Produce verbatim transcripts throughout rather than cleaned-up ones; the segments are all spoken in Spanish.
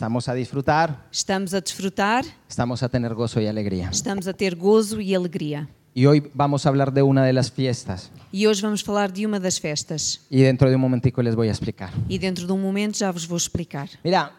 Estamos a disfrutar, estamos a desfrutar, estamos a tener gozo y alegría. estamos a ter gozo e alegria. Y hoy vamos a hablar de una de las fiestas. E hoje vamos falar de uma das festas. Y dentro de un momentico les voy a explicar. E dentro de um momento já vos vou explicar. Mira,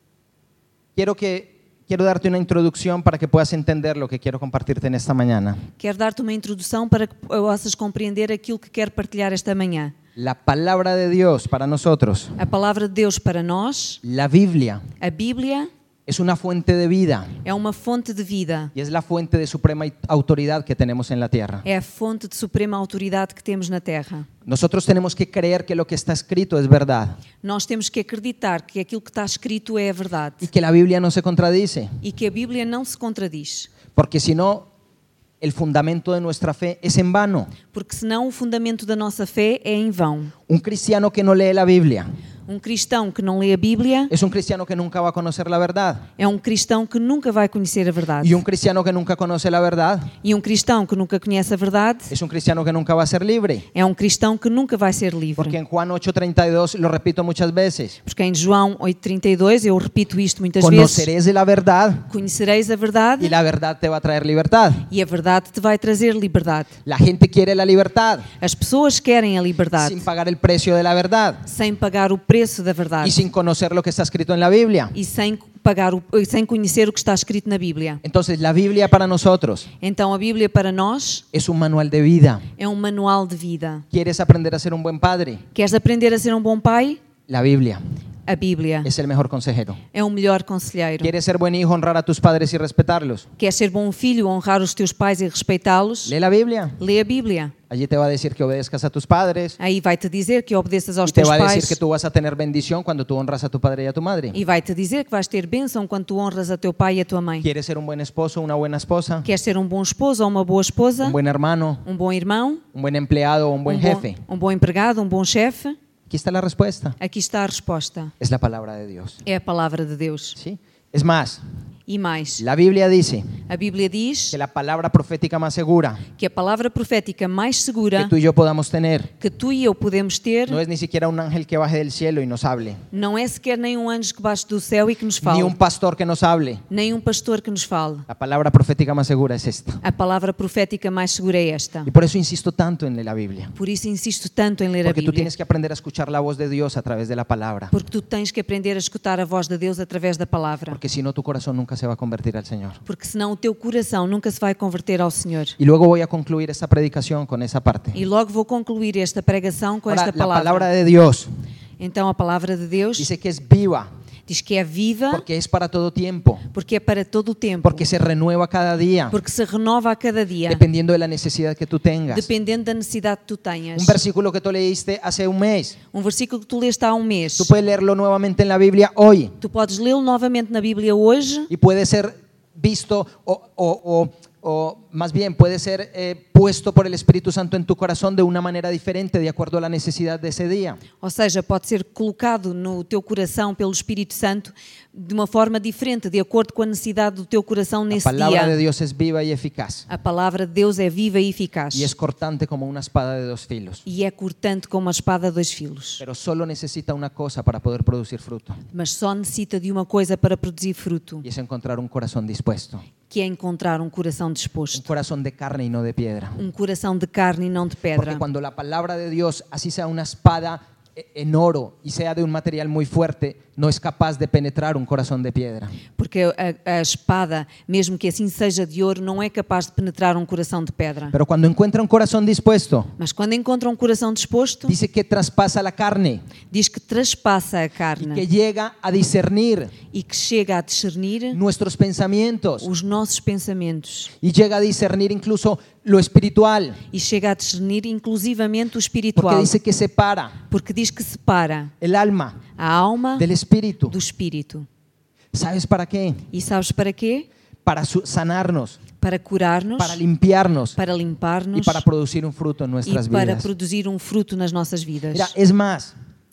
quiero que quiero darte una introducción para que puedas entender lo que quiero compartirte en esta mañana. Quero dar-te uma introdução para que possas compreender aquilo que quero partilhar esta manhã. La palabra de Dios para nosotros, A palavra de Deus para nós, la Biblia, a Bíblia, es una fuente de vida é uma fonte de vida. y es la fuente de suprema autoridad que tenemos en la tierra. É a fonte de suprema autoridade que temos na Terra. Nosotros tenemos que creer que lo que está escrito es verdad Nós temos que acreditar que aquilo que está escrito é a verdade y que la Biblia no se contradice, e que a Bíblia não se contradiz. porque si no, el fundamento de nuestra fe es en vano. Porque senão o fundamento da nossa fé é em vão. Un cristiano que no lee la Biblia Um cristão que não lê a Bíblia es un cristiano que nunca va a conocer la verdad. é um cristão que nunca vai conhecer a verdade. Y un cristiano que nunca conoce la verdad E um cristão que nunca conhece a verdade es un cristiano que nunca va a ser libre. é um cristão que nunca vai ser livre. Porque en Juan ocho treinta y dos, lo repito muchas veces, Porque em João oito trinta e dois, eu repito isto muitas vezes, conoceréis de la verdad conhecereis a verdade y la verdad te va a traer libertad. e a verdade te vai trazer liberdade. La gente quiere la libertad As pessoas querem a liberdade sin pagar el precio de la verdad sem pagar o preço da y verdade sin conocer lo que está escrito en la Biblia. e sem pagar o, sem conhecer o que está escrito na Bíblia. Entonces la Biblia para nosotros Então a Bíblia para nós es un manual de vida. é um manual de vida. ¿Quieres aprender a ser un buen padre? Queres aprender a ser um bom pai? La Biblia A Bíblia es el mejor consejero. é o melhor conselheiro. ¿Quieres ser buen hijo, honrar a tus padres y respetarlos? Queres ser bom filho, honrar os teus pais e respeitá-los? Lee la Biblia. Lê a Bíblia. Allí te va a decir que obedezcas a tus padres Aí vai-te dizer que obedeças aos y te teus va a decir pais que tú vas a tener bendición cuando tú honras a tu padre y a tu madre. e vai-te dizer que vais ter bênção quando tu honras a teu pai e a tua mãe. ¿Quieres ser un buen esposo, una buena esposa, Queres ser um bom esposo ou uma boa esposa? un buen hermano, Um bom irmão? un buen empleado o un buen um, bom, jefe? um bom empregado? Um bom chefe? Aquí está la respuesta. Aqui está a resposta. Es la palabra de Dios. É a palavra de Deus. ¿Sí? Es más, E mais, la Biblia dice a Bíblia diz que la palabra profética más segura que a palavra profética mais que segura tú y yo podamos tener que tu e eu podemos ter no es ni siquiera un ángel que baje del cielo y nos hable, não é sequer nem um anjo que baixe do céu e que nos fale, ni un pastor que nos hable. nem um pastor que nos fale. La palabra profética más segura es esta. A palavra profética mais segura é esta. Y por eso insisto tanto en la Biblia. Por isso insisto tanto em ler a Porque tú Bíblia. tienes que aprender a escuchar la voz de Dios a través de la palabra. Porque tu tens que aprender a escutar a voz de Deus através da palavra. Porque si no, tu corazón nunca se va a convertir al Señor. Porque senão o teu coração nunca se vai converter ao Senhor. Y luego voy a concluir esta predicación con esa parte. E logo vou concluir esta pregação com Ahora, esta la palavra. palabra de Dios Então a palavra de Deus dice que es viva diz que é viva porque es para todo tiempo, porque é para todo o tempo. porque se renueva cada día, Porque se renova a cada dia. dependiendo de la necesidad que tú tengas. Dependendo da necessidade que tu tenhas. Un versículo que tú leíste hace un mes, Um versículo que tu leste há um mês. tú puedes leerlo nuevamente en la Biblia hoy Tu podes lê-lo novamente na Bíblia hoje y puede ser visto o, o, o, o más bien puede ser eh, puesto por el Espíritu Santo en tu corazón de una manera diferente de acuerdo a la necesidad de ese día. Ou seja, pode ser colocado no teu coração pelo Espírito Santo de uma forma diferente, de acordo com a necessidade do teu coração La nesse palabra de dia. Dios es viva y eficaz A palavra de Deus é viva e eficaz. y es cortante como una espada de dos filos, E é cortante como uma espada a dois filos. pero solo necesita una cosa para poder producir fruto Mas só necessita de uma coisa para produzir fruto, y es encontrar un corazón dispuesto, que é encontrar um coração un disposto. corazón de carne y no de piedra. Um coração de carne e não de pedra. Porque cuando la palabra de Dios, así sea una espada en oro y sea de un material muy fuerte, no es capaz de penetrar un corazón de piedra. Porque a, a espada, mesmo que assim seja de ouro, não é capaz de penetrar um coração de pedra. Pero cuando encuentra un corazón dispuesto, Mas quando encontra um coração disposto, dice que traspasa la carne diz que traspassa a y carne que llega a discernir e que chega a discernir nuestros pensamientos os nossos pensamentos y llega a discernir incluso lo espiritual, e chega a discernir inclusivamente o porque espiritual, dice que separa porque diz que separa el alma a alma del espíritu. do espírito. ¿Sabes para qué? E sabes para quê? Para su- sanarnos, Para curar-nos, para limpiarnos para y limpar-nos para producir un fruto en e nuestras para vidas. produzir um fruto nas nossas vidas. Mira, es más,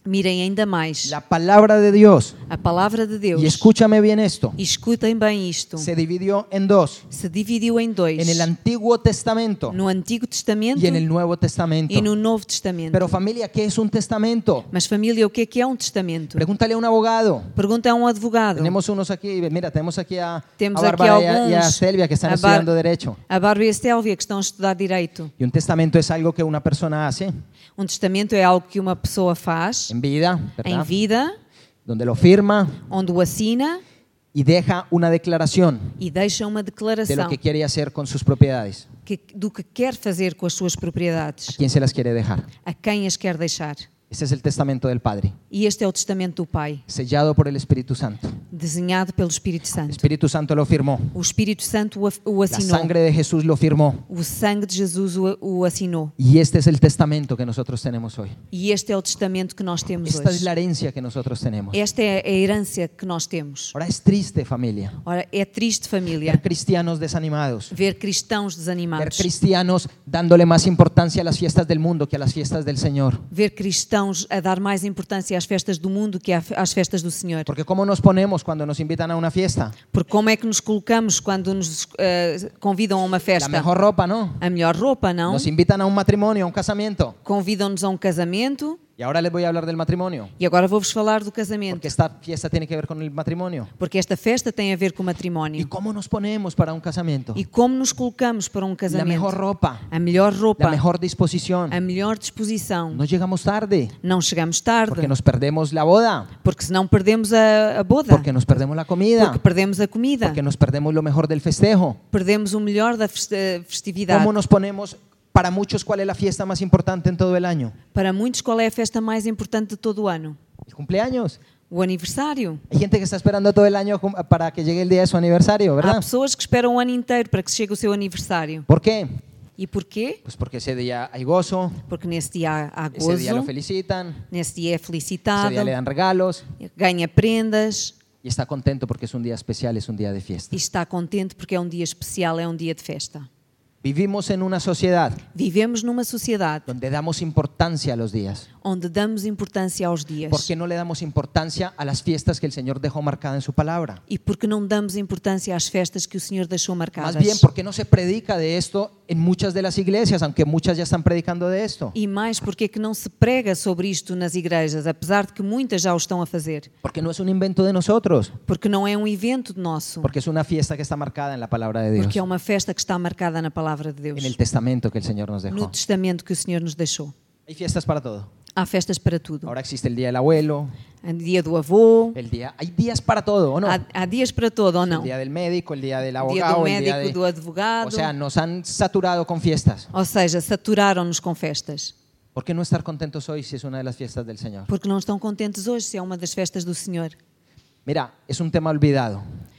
mirem ainda mais La palabra de Dios, a palavra de Deus. y escúchame bien esto, E escutem bem isto. se dividió en dos, Se dividiu em dois. en el Antiguo Testamento No Antigo Testamento y en el Nuevo Testamento. e no Novo Testamento. Pero familia, ¿qué es un testamento? Mas família, o que é que é um testamento? Pregúntale a un abogado. Pergunta a um advogado. Tenemos unos aquí, mira, tenemos aquí a, Temos a aqui Bárbara y a, y a alguns. Selvia que están A Bar- estudiando Derecho. A Bárbara e a Sélvia que estão a estudar Direito. Y un testamento es algo que una persona hace Um testamento é algo que uma pessoa faz en vida, em ¿verdad? vida, Donde lo firma onde o assina y deja una declaración e deixa uma de lo declaração que quiere hacer con sus propiedades. que, do que quer fazer com as suas ¿A propriedades, quién se las quiere dejar? a quem as quer deixar. Este es el testamento del Padre, E este é o testamento do Pai, sellado por el Espíritu Santo. desenhado pelo Espírito El Santo. Espíritu Santo lo firmó. O Espírito Santo o, o La assinou. sangre de Jesús lo firmó. O sangue de Jesus o, o assinou. Y este es el testamento que nosotros tenemos hoy. E este é o testamento que nós temos Esta es hoje. la herencia que nosotros tenemos. Esta é a herança que nós temos. Ahora es triste, familia, Ora, é triste, família, ver cristianos desanimados, ver cristãos ver desanimados, cristianos dándole más importancia a las fiestas del mundo que a las fiestas del Señor. ver cristãos a dar mais importância às festas do mundo que às festas do Senhor. Porque ¿cómo nos ponemos cuando nos invitan a una fiesta? Porque como é que nos colocamos quando nos eh, convidam a uma La festa? mejor ropa, ¿no? A melhor roupa, não? Nos invitan a un matrimonio, a un casamiento. Convidam-nos a um casamento. Y ahora les voy a hablar del matrimonio. E agora vou-vos falar do casamento. Porque esta fiesta tiene que ver con el matrimonio. Porque esta festa tem a ver com o ¿Y matrimónio. cómo nos ponemos para un casamiento? E como nos colocamos para um La casamento? mejor ropa, A melhor roupa, la mejor disposición. a melhor disposição. No llegamos tarde Não chegamos tarde, porque nos perdemos la boda, porque senão perdemos a, a boda, porque nos perdemos la comida, porque perdemos a comida, porque nos perdemos lo mejor del festejo. perdemos o melhor da feste- festividade. ¿Cómo nos ponemos? Para muchos, ¿cuál es la fiesta más importante en todo el año? Para muitos, qual é a festa mais importante de todo o ano? El cumpleaños. O aniversário. Hay gente que está esperando todo el año cum- para que llegue el día de su aniversario, Há ¿verdad? pessoas que esperam o ano inteiro para que chegue o seu aniversário. ¿Por qué? E porquê? Pues porque ese día hay gozo, Porque nesse dia há ese día lo gozo, felicitan, nesse dia é ese felicitado, día le dan regalos ganha prendas y está contento porque es un día especial, es un día de fiesta. e está contente porque é um dia especial, é um dia de festa. Vivimos en una sociedad Vivemos numa sociedade donde damos importancia a los días. onde damos importância aos dias. ¿Por qué no le damos importancia a las fiestas que el Señor dejó marcadas en su palabra? E porque não damos importância às festas que o Senhor deixou marcadas. Más bien, ¿por qué no se predica de esto en muchas de las iglesias, aunque muchas ya están predicando de esto? E mais, porque é que não se prega sobre isto nas igrejas, apesar de que muitas já o estão a fazer? Porque no es un invento de nosotros, Porque não é um evento nosso, porque es una fiesta que está marcada en la palabra de Dios, porque é uma festa que está marcada na palavra de Deus, en el testamento que el Señor nos no dejó. testamento que o Senhor nos deixou. Hay fiestas para todo. Há festas para tudo. Ahora existe el día del abuelo, Há dia do avô, el día, hay días para todo, ¿o no? há, há dias para todo ou El não? día del médico, el día del Dia abogado, do el día médico, de... do advogado. O sea, nos han saturado con fiestas. Ou seja, saturaram-nos com festas. ¿Por qué no estar contentos hoy si es una de las fiestas del Señor? Porque não estão contentes hoje se é uma das festas do Senhor. Mira, es un tema olvidado.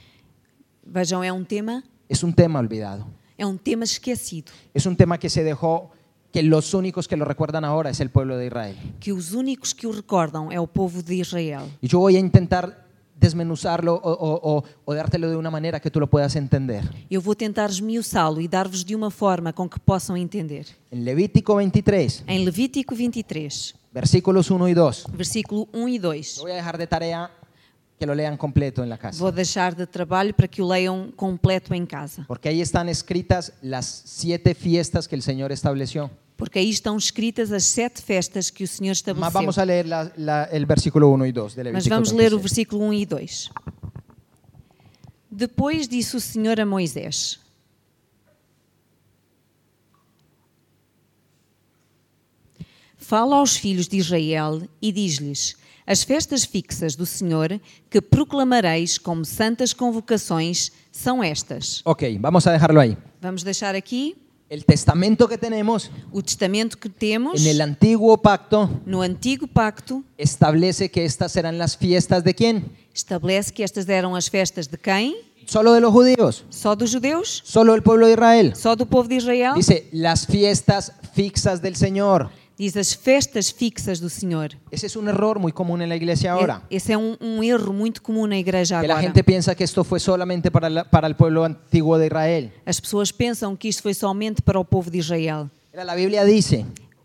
Vejam, é um tema, Es un tema olvidado. é um tema esquecido. Es un tema que se dejó, que los únicos que lo recuerdan ahora es el pueblo de Israel. Que os únicos que o recordam é o povo de Israel. Y yo voy a intentar desmenuzarlo o, o- o- o dártelo de una manera que tú lo puedas entender. Eu vou tentar esmiuçá-lo e dar-vos de uma forma com que possam entender. En Levítico veintitrés, Em Levítico vinte e três, versículos uno y dos. versículo um e dois. Yo voy a dejar de tarea que lo lean completo en la casa. Vou deixar de trabalho para que o leiam completo em casa. Porque ahí están escritas las siete fiestas que el Señor estableció. Porque aí estão escritas as sete festas que o Senhor Más estabeleceu. vamos a leer la- la- el versículo uno y dos de Mas Levítico vamos ler o veintiséis. versículo um e dois. Depois disse o Senhor a Moisés: Fala aos filhos de Israel e diz-lhes: As festas fixas do Senhor que proclamareis como santas convocações são estas. Ok, vamos a dejarlo ahí. Vamos deixar aqui El testamento que tenemos o testamento que temos en el antiguo pacto no Antigo Pacto. establece que estas serán las fiestas de quién? Estabelece que estas eram as festas de quem? Solo de los judíos, Só dos judeus? solo del pueblo de Israel. Só do povo de Israel? Dice, las fiestas fixas del Señor. Diz as festas fixas do Senhor. Ese es un error muy común en la iglesia ahora. Esse é um, um erro muito comum na igreja Que la agora. gente piensa que esto fue solamente para, la- para el pueblo antiguo de Israel. As pessoas pensam que isto foi somente para o povo de Israel. Mira, la Biblia dice,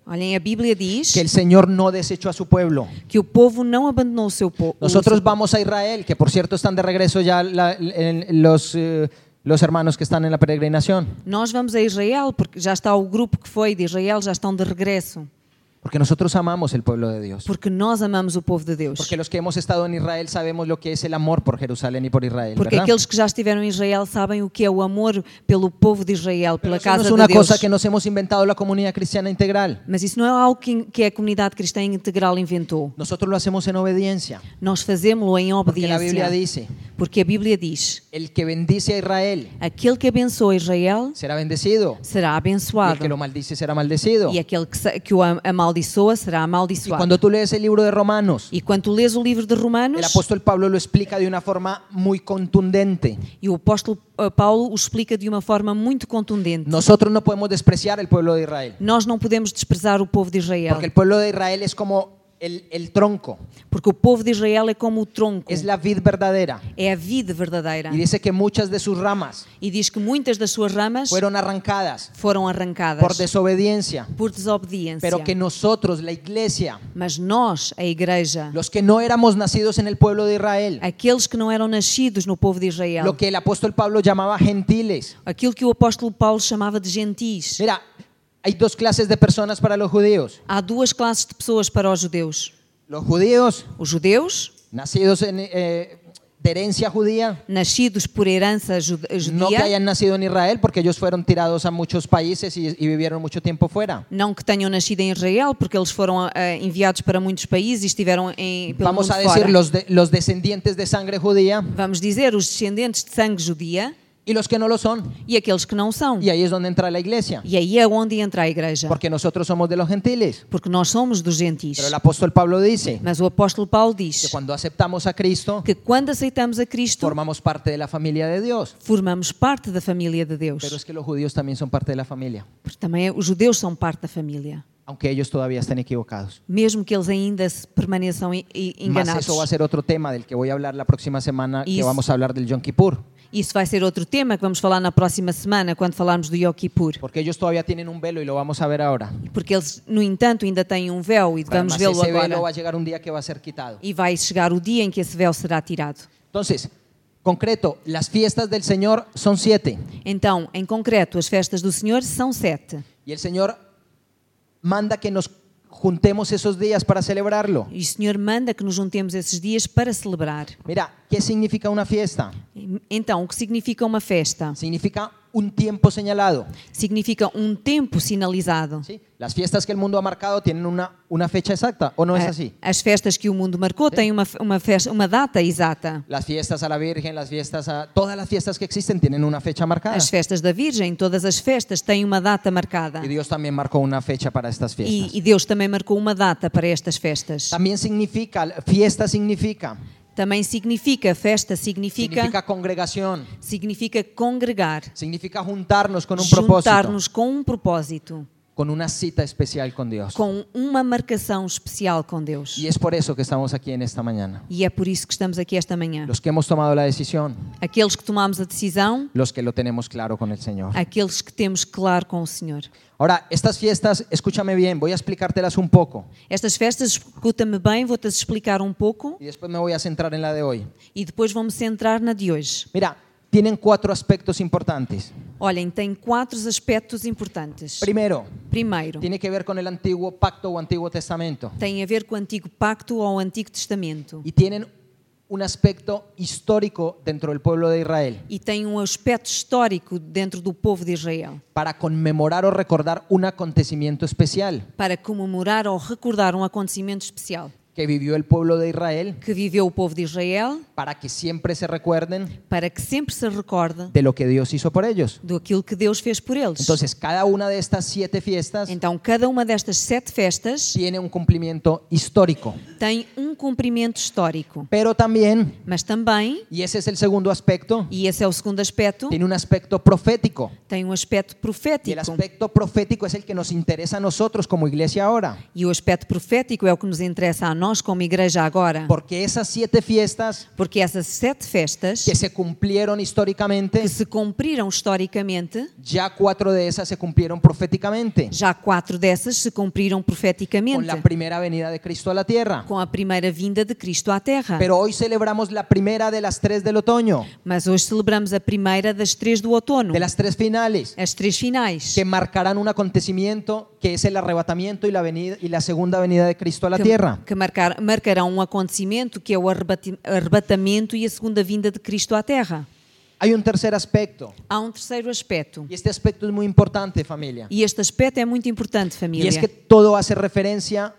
Olhem, a Bíblia diz que el Señor no desechó a su pueblo. que o povo não abandonou o seu povo. Nosotros vamos a Israel, que por cierto están de regreso ya la- en- los, eh, los hermanos que están en la peregrinación, Nós vamos a Israel, porque já está o grupo que foi de Israel, já estão de regresso. porque nosotros amamos el pueblo de Dios. Porque nós amamos o povo de Deus. Porque los que hemos estado en Israel sabemos lo que es el amor por Jerusalén y por Israel, Porque ¿verdad? aqueles que já estiveram em Israel sabem o que é o amor pelo povo de Israel, Pero pela eso no casa es una de Deus. cosa que nos hemos inventado la comunidad cristiana integral. Mas isso não é algo que, que a comunidade cristã integral inventou. Nosotros lo hacemos en obediencia. Nós fazemos-lo em Porque la Biblia obediência. dice, Porque a Bíblia diz: el que bendice a Israel aquele que abençoa Israel será bendecido. será Y el abençoado. que lo maldice será maldecido. E aquele que, sa- que o am- amaldiçoa será Y amaldiçoado. cuando tú lees el libro de Romanos, E quando tu lês o livro de el Romanos, apóstol Pablo lo explica de una forma muy contundente. e o apóstolo uh, Paulo o explica de uma forma muito contundente. Nosotros no podemos despreciar el pueblo de Israel, Nós não podemos desprezar o povo de Israel, porque el pueblo de Israel es como el, el tronco, porque o povo de Israel é como o tronco, es la vid verdadera. é a vida verdadeira. Y dice que muchas de sus ramas E diz que muitas das suas ramas fueron arrancadas foram por arrancadas desobediencia, por desobediência. pero que nosotros, la iglesia, Mas nós, a igreja, los que no éramos nacidos en el pueblo de Israel, aqueles que não eram nascidos no povo de Israel, lo que el apóstol Pablo llamaba gentiles. aquilo que o apóstolo Paulo chamava de gentis. Mira, hay dos clases de personas para los judíos. Há duas classes de pessoas para os judeus. Los judíos Os judeus, nacidos en, eh, de herencia judía, nascidos por herança ju- no que judia, hayan nacido en Israel, porque ellos fueron tirados a muchos países y, y vivieron mucho tiempo fuera. não que tenham nascido em Israel, porque eles foram eh, enviados para muitos países e estiveram em, pelo Vamos mundo a decir fora. los, de- los descendientes de sangre judía Vamos dizer, os descendentes de sangue judia y los que no lo son. e aqueles que não são. Y ahí es donde entra la iglesia, E aí é onde entra a igreja, porque nosotros somos de los gentiles. porque nós somos dos gentis. Pero el apóstol Pablo dice Mas o apóstolo Paulo que diz cuando aceptamos a Cristo, que quando aceitamos a Cristo, formamos parte de la familia de Dios. formamos parte da família de Deus. Pero es que los judíos también son parte de la familia, Porque também os judeus são parte da família, aunque ellos todavía estén equivocados. mesmo que eles ainda se permaneçam e- e Más enganados. eso va a ser otro tema del que voy a hablar la próxima semana, que Isso. vamos a hablar del Yom Kippur, Isso vai ser outro tema que vamos falar na próxima semana, quando falarmos do Yom Kippur. porque ellos todavía tienen un velo y lo vamos a ver ahora. Porque eles, no entanto, ainda têm um véu e vamos Además, vê-lo ese velo va agora. a llegar un día que va a ser quitado. E vai chegar o dia em que esse véu será tirado. Entonces, concreto, las fiestas del Señor son siete Então, em concreto, as festas do Senhor são sete. y el Señor manda que nos juntemos esos días para celebrarlo. E o Senhor manda que nos juntemos esses dias para celebrar. Mira, ¿qué significa una fiesta? Então, o que significa uma festa? Significa un tiempo señalado. Significa um tempo sinalizado. ¿Sí? Las fiestas que el mundo ha marcado tienen una, una fecha exacta, ¿o no es A- así? As festas que o mundo marcou têm uma, uma, festa, uma data exata. Las fiestas a la Virgen, las fiestas a... Todas las fiestas que existen tienen una fecha marcada. As festas da Virgem, todas as festas têm uma data marcada. Y Dios también marcó una fecha para estas fiestas. E, e Deus também marcou uma data para estas festas. También significa, fiesta significa, Também significa, festa significa, significa congregación, significa congregar, significa juntarnos con un propósito, juntar-nos com um propósito, con una cita especial con Dios. com uma marcação especial com Deus. Y es por eso que estamos aquí en esta mañana. E é por isso que estamos aqui esta manhã. Los que hemos tomado la decisión, Aqueles que tomamos a decisão, los que lo tenemos claro con el Señor. aqueles que temos claro com o Senhor. Ahora, estas fiestas, escúchame bien, voy a explicártelas un poco Estas festas, escuta-me bem, vou-te explicar um pouco y después me voy a centrar en la de hoy. e depois vamos centrar na de hoje. Mira, tienen cuatro aspectos importantes. Olhem, tem quatro aspectos importantes. Primero, Primeiro, tiene que ver con el antiguo pacto o antiguo testamento. tem a ver com o Antigo Pacto ou o Antigo Testamento. Y tienen un aspecto histórico dentro del pueblo de Israel E tem um aspecto histórico dentro do povo de Israel, para conmemorar o recordar un acontecimiento especial para comemorar ou recordar um acontecimento especial que vivió el pueblo de Israel, que viveu o povo de Israel, para que siempre se recuerden para que sempre se recorde de lo que Dios hizo por ellos. do aquilo que Deus fez por eles. Entonces, cada una de estas siete fiestas Então, cada uma destas sete festas tiene un cumplimiento histórico, tem um cumprimento histórico, pero también, mas também, y ese es el segundo aspecto, e esse é o segundo aspecto, tiene un aspecto profético. tem um aspecto Y el profético. aspecto profético es el que nos interesa a nosotros como iglesia ahora. E o aspecto profético é o que nos interessa a nós nós como igreja agora, Porque esas siete fiestas porque essas sete festas que se cumplieron históricamente, que se cumpriram historicamente, ya cuatro de esas se cumplieron proféticamente já quatro dessas se cumpriram con profeticamente la primera venida de Cristo a la tierra. com a primeira vinda de Cristo à Terra. Pero hoy celebramos la primera de las tres del otoño, Mas hoje celebramos a primeira das três do outono, de las tres finales, as três finais, que marcarán un acontecimiento que es el arrebatamiento y la, venida, y la segunda venida de Cristo a la tierra. que, que marcar, marcarão um acontecimento que é o arrebati- arrebatamento e a segunda vinda de Cristo à Terra. Hay un tercer aspecto, Há um terceiro aspecto, y este aspecto es muy importante, familia, e este aspecto é muito importante, y família. es que todo hace referencia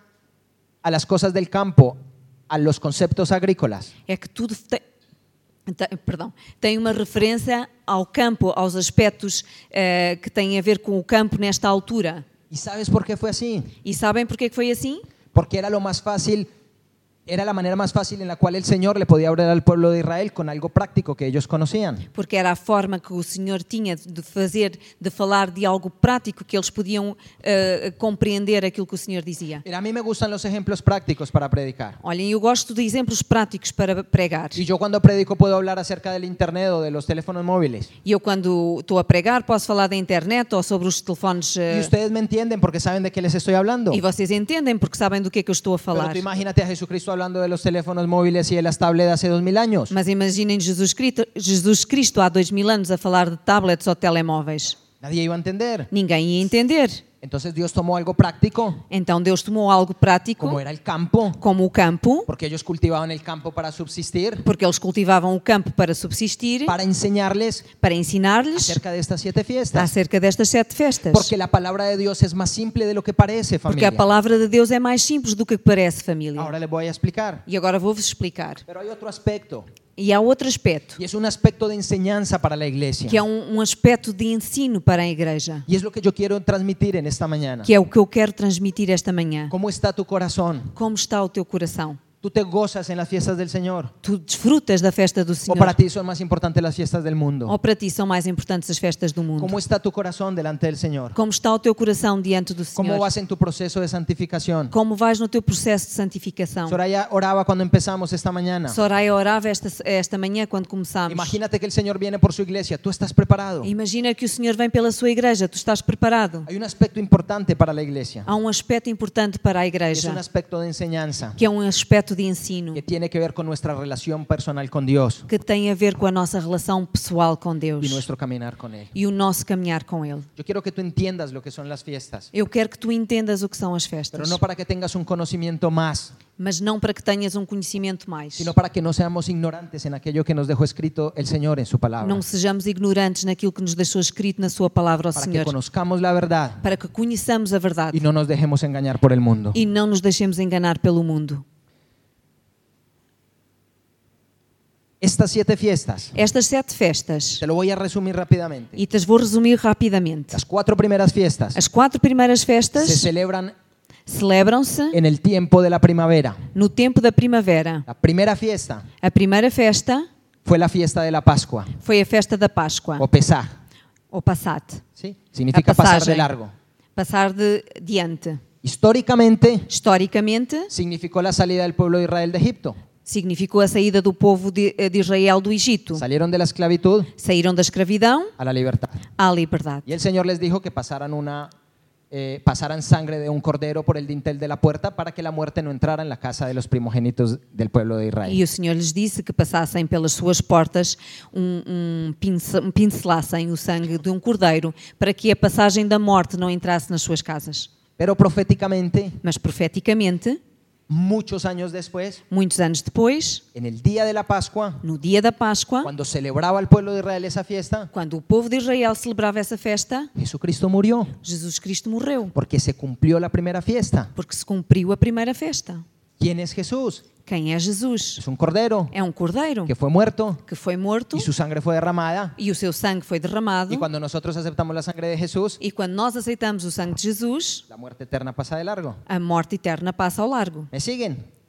a las cosas del campo, a los conceptos agrícolas. É que tudo tem, tem- perdão, tem uma referência ao campo, aos aspectos eh, que têm a ver com o campo nesta altura. ¿Y sabes por qué fue así? E sabem porquê que foi assim? Porque era lo más fácil, era la manera más fácil en la cual el Señor le podía hablar al pueblo de Israel con algo práctico que ellos conocían. Porque era a forma que o Senhor tinha de fazer, de falar de algo prático que eles podiam eh, compreender aquilo que o Senhor dizia. Mira, a mí me gustan los ejemplos prácticos para predicar. Olhem, eu gosto de exemplos práticos para pregar. Y yo cuando predico puedo hablar acerca del internet o de los teléfonos móviles. E eu, quando estou a pregar, posso falar da internet ou sobre os telefones. Y eh, ustedes me entienden porque saben de qué les estoy hablando. E vocês entendem porque sabem do que é que eu estou a Pero falar. tú imagínate a Jesucristo hablando de los teléfonos móviles y de las tablets hace dos mil años. Mas imaginem Jesus Cristo, Jesus Cristo há dois mil anos a falar de tablets ou telemóveis. Nadie iba a entender. Ninguém ia entender. Entonces Dios tomó algo práctico, Então Deus tomou algo prático, como era el campo, como o campo, porque ellos cultivaban el campo para subsistir, porque eles cultivavam o campo para subsistir, para enseñarles para ensinar-lhes acerca de estas siete fiestas. acerca destas sete festas. Porque la palabra de Dios es más simple de lo que parece, Porque a familia. palavra de Deus é mais simples do que parece, família. Ahora les voy a explicar. E agora vou-vos explicar. Pero hay otro aspecto, E há outro aspecto, y es un aspecto de enseñanza para la iglesia. que é um, um aspecto de ensino para a igreja, Y es lo que yo quiero transmitir en esta mañana. que é o que eu quero transmitir esta manhã. ¿Cómo está tu corazón? Como está o teu coração? ¿Tú te gozas en las fiestas del Señor? Tu desfrutas da festa do ¿O para Senhor? ti son más importantes las fiestas del mundo? Ou para ti são mais importantes as festas do mundo? ¿Cómo está tu corazón delante del Señor? Como está o teu coração diante do ¿Cómo Senhor? vas en tu proceso de santificación? Como vais no teu processo de santificação? Soraya oraba cuando empezamos esta mañana. Soraya orava esta, esta manhã quando começámos. Imagínate que el Señor viene por su iglesia. ¿Tú estás preparado? Imagina que o Senhor vem pela sua igreja, tu estás preparado? Hay un aspecto importante para la iglesia. Há um aspecto importante para a Es un igreja, aspecto de enseñanza que é um aspecto de ensino, que tiene que ver con nuestra relación personal con Dios que tem a ver com a nossa relação pessoal com Deus y nuestro caminar con Él. e o nosso caminhar com Ele. Yo quiero que tú entiendas lo que son las fiestas, Eu quero que tu entendas o que são as pero festas, no para que tengas un conocimiento más, mas não para que tenhas um conhecimento mais. sino para que no seamos ignorantes en aquello que nos dejó escrito el Señor en su palabra. Não sejamos ignorantes naquilo que nos deixou escrito na sua palavra ao Para que Senhor, conozcamos la verdad para que conheçamos a verdade y no nos dejemos engañar por el mundo. e não nos deixemos enganar pelo mundo. Estas siete fiestas, Estas sete festas, te lo voy a resumir rápidamente. e te as vou resumir rapidamente. Las cuatro primeras fiestas As quatro primeiras se festas celebran celebram-se en el tiempo de la primavera. no tempo da primavera. La primera fiesta A primeira festa fue la fiesta de la Pascua foi a festa da Páscoa, o Pesaj, ou Passat, ¿sí? Significa a pasar de passagem. largo. Passar de diante. Históricamente Historicamente, significó la salida del pueblo de Israel de Egipto. significou a saída do povo de, de Israel do Egito. Salieron de la esclavitud Saíram da escravidão a la libertad. à liberdade. Y el Señor les dijo que pasaran una eh, pasaran sangre de un cordero por el dintel de la puerta para que la muerte no entrara en la casa de los primogénitos del pueblo de Israel. E o Senhor lhes disse que passassem pelas suas portas, um, um, pince, um, pincelassem o sangue de um cordeiro para que a passagem da morte não entrasse nas suas casas. Pero proféticamente, Mas profeticamente, muchos años después, muitos anos depois, en el día de la Pascua, no dia da Páscoa, cuando celebraba el pueblo de Israel esa fiesta, quando o povo de Israel celebrava essa festa, Jesucristo murió Jesus Cristo morreu, porque se cumplió la primera fiesta. porque se cumpriu a primeira festa. ¿Quién es Jesús? Quem é Jesus? Es un cordero É um cordeiro que fue muerto que foi morto y su sangre fue derramada. e o seu sangue foi derramado. Y cuando nosotros aceptamos la sangre de Jesús, E quando nós aceitamos o sangue de Jesus, la muerte eterna pasa de largo. a morte eterna passa ao largo. ¿Me siguen?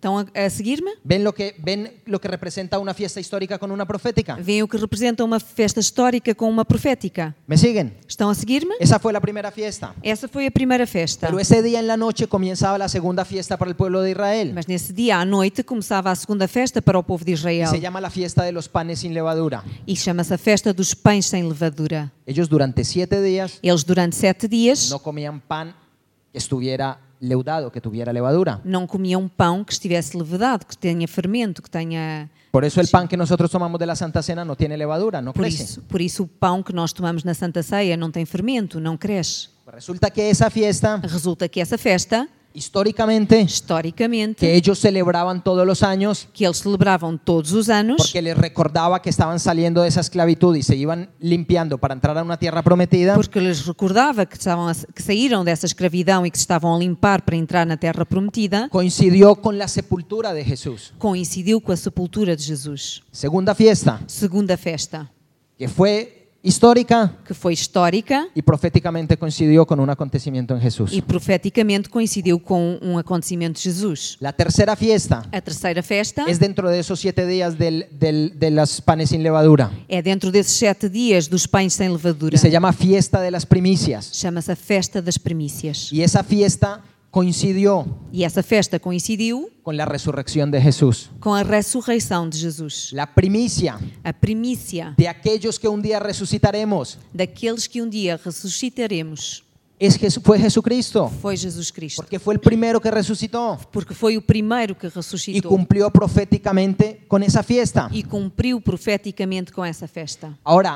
Estão a, a seguir-me? ¿Ven lo que, ven lo que representa una fiesta histórica con una profética? Veem o que representa uma festa histórica com uma profética. ¿Me siguen? Estão a seguir-me? Esa fue la primera fiesta. Essa foi a primeira festa. Pero ese día en la noche comenzaba la segunda fiesta para el pueblo de Israel. Mas nesse dia à noite começava a segunda festa para o povo de Y Israel. se llama la fiesta de los panes sin levadura. E chama-se a festa dos pães sem levadura. Ellos durante siete días Eles durante sete dias no comían pan que estuviera leudado, que tuviera levadura. não comiam pão que estivesse levedado, que tenha fermento, que tenha... Por eso el pan que nosotros tomamos de la Santa Cena no tiene levadura, no Por crece. isso, por isso o pão que nós tomamos na Santa Ceia não tem fermento, não cresce. Resulta que esa fiesta, Resulta que essa festa, históricamente, historicamente, que ellos celebraban todos los años que eles celebravam todos os anos, porque les recordaba que estaban saliendo de esa esclavitud y se iban limpiando para entrar a una tierra prometida, porque lhes recordava que, estavam a, que saíram dessa escravidão e que se estavam a limpar para entrar na Terra Prometida, coincidió con la sepultura de Jesús. coincidiu com a sepultura de Jesus. Segunda fiesta, Segunda festa, que fue histórica que foi histórica y proféticamente coincidió con un acontecimiento en Jesús. e profeticamente coincidiu com um acontecimento de Jesus. La tercera fiesta A terceira festa es dentro de esos siete días del, del, de los panes sin levadura é dentro desses sete dias dos pães sem levadura. y se llama fiesta de las primicias. Chama-se a festa das primícias. Y esa fiesta coincidió E essa festa coincidiu con la resurrección de Jesús. com a ressurreição de Jesus. La primicia A primícia de aquellos que un día resucitaremos daqueles que um dia ressuscitaremos es Jesu- fue Jesucristo, foi Jesus Cristo. porque fue el primero que resucitó Porque foi o primeiro que y ressuscitou cumplió proféticamente con esa fiesta. e cumpriu profeticamente com essa festa. Ahora,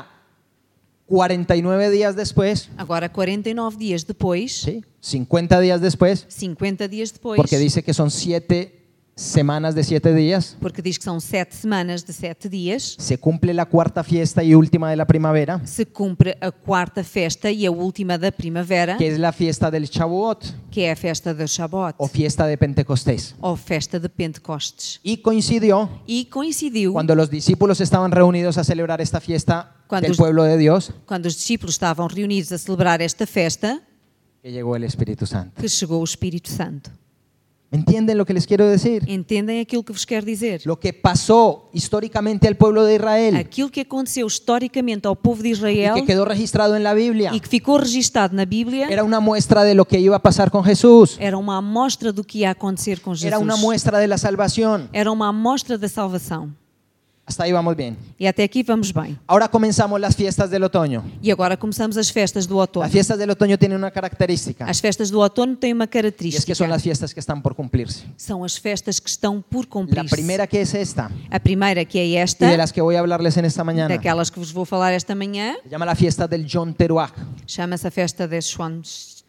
cuarenta y nueve días después, Agora, quarenta e nove dias depois, ¿sí? cincuenta días después, cinquenta dias depois, porque dice que son siete semanas de siete días, porque diz que são sete semanas de sete dias, se cumple la cuarta fiesta y última de la primavera, se cumpre a quarta festa e a última da primavera, que es la fiesta del Shavuot que é a festa do Shabat, o fiesta de Pentecostés. ou festa de Pentecostes. Y coincidió E coincidiu cuando los discípulos estaban reunidos a celebrar esta fiesta Cuando del os- pueblo de Dios, quando os discípulos estavam reunidos a celebrar esta festa, que llegó el Espíritu Santo. que chegou o Espírito Santo. ¿Entienden lo que les quiero decir? Entendem aquilo que vos quero dizer? Lo que pasó históricamente al pueblo de Israel Aquilo que aconteceu historicamente ao povo de y Israel que quedó registrado en la Biblia e que ficou registado na Bíblia era una muestra de lo que iba a pasar con Jesús. era uma amostra do que ia acontecer com Jesus. Era una muestra de la salvación. Era uma amostra da salvação. Hasta ahí vamos bien. E até aqui vamos bem. Ahora comenzamos las fiestas del otoño. E agora começamos as festas do outono. Las fiestas del otoño tienen una característica As festas do outono têm uma y es que característica. son las fiestas que están por cumplirse. São as festas que estão por La cumprir-se. primera que es esta A primeira, que é y esta, de las que voy a hablarles en esta mañana, daquelas que vos vou falar esta manhã, se llama la fiesta del Yom Teruah. chama-se a festa de Chon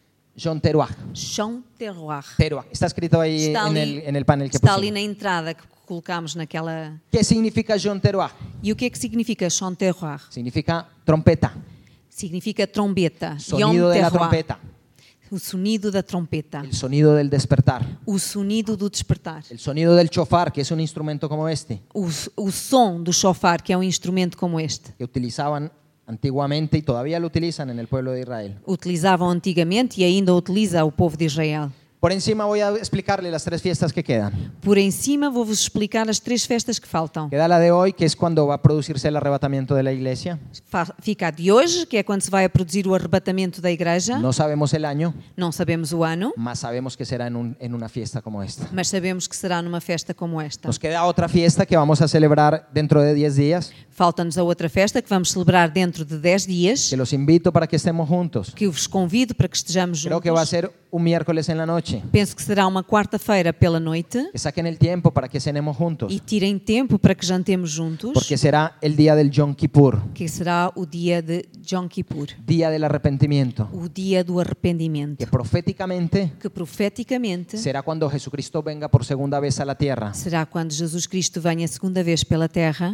Yom Teruah. Chon Teruah. Teruah. Está escrito ahí Está en ali, el, en el panel que está ali pusimos. na entrada que colocámos naquela... ¿Qué significa Yom Teruah? E o que é que significa Chon Teruah? Significa trompeta, Significa trombeta. sonido Yom de la Teruah. trompeta, O sonido da trompeta. el sonido del despertar, O sonido do despertar. el sonido del chofar, que es un instrumento como este, O, o som do chofar, que é um instrumento como este. que utilizaban antiguamente y todavía lo utilizan en el pueblo de Israel. Utilizavam antigamente e ainda utiliza o povo de Israel. Por encima voy a explicarle las tres fiestas que quedan. Por em cima vou-vos explicar as três festas que faltam. Queda la de hoy, que es cuando va a producirse el arrebatamiento de la iglesia. Fa- Fica a de hoje, que é quando se vai a produzir o arrebatamento da igreja. No sabemos el año, Não sabemos o ano, más sabemos que será en, un- en una fiesta como esta. mas sabemos que será numa festa como esta. Nos queda otra fiesta que vamos a celebrar dentro de diez días, Falta-nos a outra festa que vamos celebrar dentro de dez dias, que los invito para que estemos juntos. que eu vos convido para que estejamos Creo que va a juntos. ser un miércoles en la noche. Penso que será uma quarta-feira pela noite Que saquen el tiempo para que cenemos juntos, e tirem tempo para que jantemos juntos, porque será el día del Yom Kippur, que será o dia de Yom Kippur, día del arrepentimiento, o dia do arrependimento, que proféticamente que profeticamente será cuando Jesucristo venga por segunda vez a la tierra será quando Jesus Cristo venha a segunda vez pela terra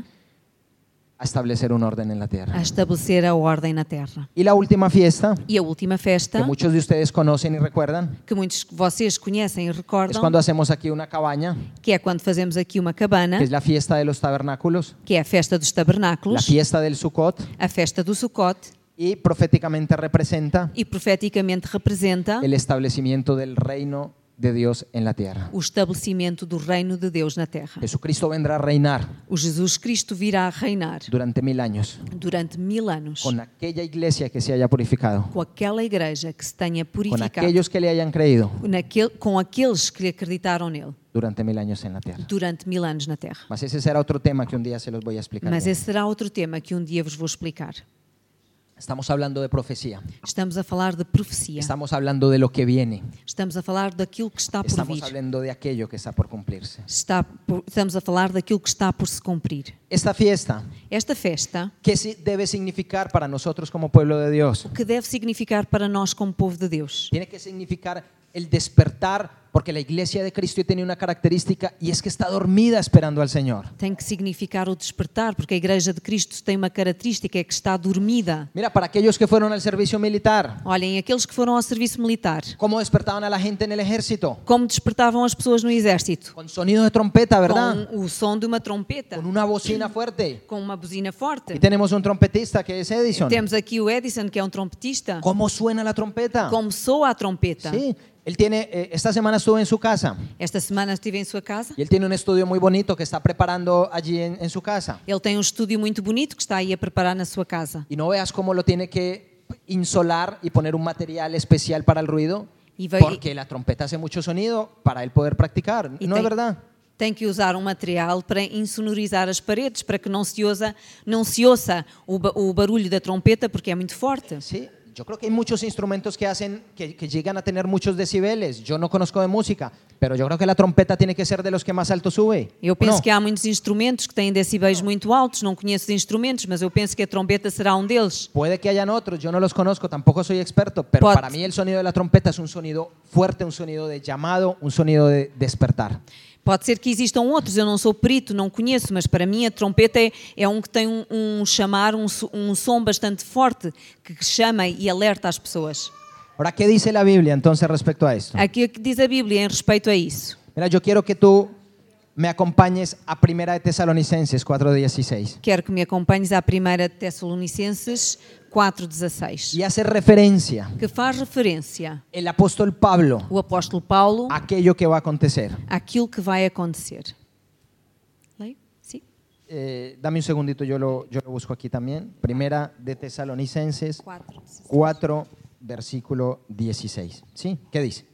a establecer un orden en la a tierra. estabelecer a ordem na terra. Y la última fiesta, E a última que festa, muchos de ustedes conocen y recuerdan, que muitos de vocês conhecem e es recordam, cuando hacemos aquí una cabaña, que é quando fazemos aqui uma cabana, que es la fiesta de los tabernáculos, que é a festa dos la tabernáculos, fiesta del Sukkot, a festa do Sukkot, y proféticamente representa e profeticamente representa el establecimiento del reino de Dios en la tierra. o estabelecimento do reino de Deus na terra. Jesucristo vendrá a reinar O Jesus Cristo virá a reinar durante mil años durante mil anos con aquella iglesia que se haya purificado, com aquela igreja que se tenha con purificado, aquellos que le hayan creído naquele, com aqueles que acreditaram nele durante mil años en la tierra. durante mil anos na terra. Mas ese será otro tema que un día se los voy a explicar. Mas bien. esse será outro tema que um dia vos vou explicar. Estamos hablando de profecía. Estamos a falar de profecia. Estamos hablando de lo que viene. Estamos a falar daquilo que está por Estamos vir. hablando de aquello que está por cumplirse. Está por- estamos a falar daquilo que está por se cumprir. Esta fiesta, Esta festa, ¿qué si- debe significar para nosotros como pueblo de Dios? o que deve significar para nós como povo de Deus? Tiene que significar el despertar, porque la iglesia de Cristo tiene una característica y es que está dormida esperando al Señor. Tem que significar o despertar, porque a Igreja de Cristo tem uma característica, é que está dormida. Mira, para aquellos que fueron al servicio militar, Olhem, aqueles que foram ao serviço militar, ¿cómo despertaban a la gente en el ejército? como despertavam as pessoas no exército? Con sonido de trompeta, ¿verdad? Com o som de uma trompeta, Con una bocina fuerte. com uma buzina forte. Y tenemos un trompetista que es Edison. Temos aqui o Edison, que é um trompetista. ¿Cómo suena la trompeta? Como soa a trompeta. Sí, él tiene, eh, esta semana estuve en su casa Esta semana estive em sua casa. y él tiene un estudio muy bonito que está preparando allí en, en su casa. Ele tem um estúdio muito bonito que está aí a preparar na sua casa. Y no veas cómo lo tiene que insolar y poner un material especial para el ruido, E vai- porque la trompeta hace mucho sonido para él poder practicar. E ¿No tem- es verdad? Tem que usar um material para insonorizar as paredes, para que não se, ouça, não se ouça o, ba- o barulho da trompeta, porque é muito forte. Sí, yo creo que hay muchos instrumentos que hacen que, que llegan a tener muchos decibeles. Yo no conozco de música, pero yo creo que la trompeta tiene que ser de los que más alto sube. Eu penso ¿No? que há muitos instrumentos que têm decibéis muito altos, não conheço de instrumentos, mas eu penso que a trompeta será um deles. Puede que hayan otros, yo no los conozco, tampoco soy experto, pero Pot- para mí el sonido de la trompeta es un sonido fuerte, un sonido de llamado, un sonido de despertar. Pode ser que existam outros, eu não sou perito, não conheço, mas para mim a trompeta é, é um que tem um, um chamar, um, so- um som bastante forte, que chama e alerta as pessoas. Ahora, ¿qué dice la Biblia entonces respecto a esto? Aqui o que diz a Bíblia em respeito a isso. Mira, yo quiero que tú me acompañes a Primera de Tesalonicenses cuatro dieciséis Quero que me acompanhes à primeira Tessalonicenses quatro dezasseis, y hace referencia que faz referência el apóstol Pablo o apóstolo Paulo a aquello que va a acontecer. àquilo que vai acontecer. Leio? Sim. Eh, dame un segundito, yo lo, yo lo busco aquí también. Primera de Tesalonicenses quatro. cuatro, versículo dieciséis. ¿Sí? ¿Qué dice?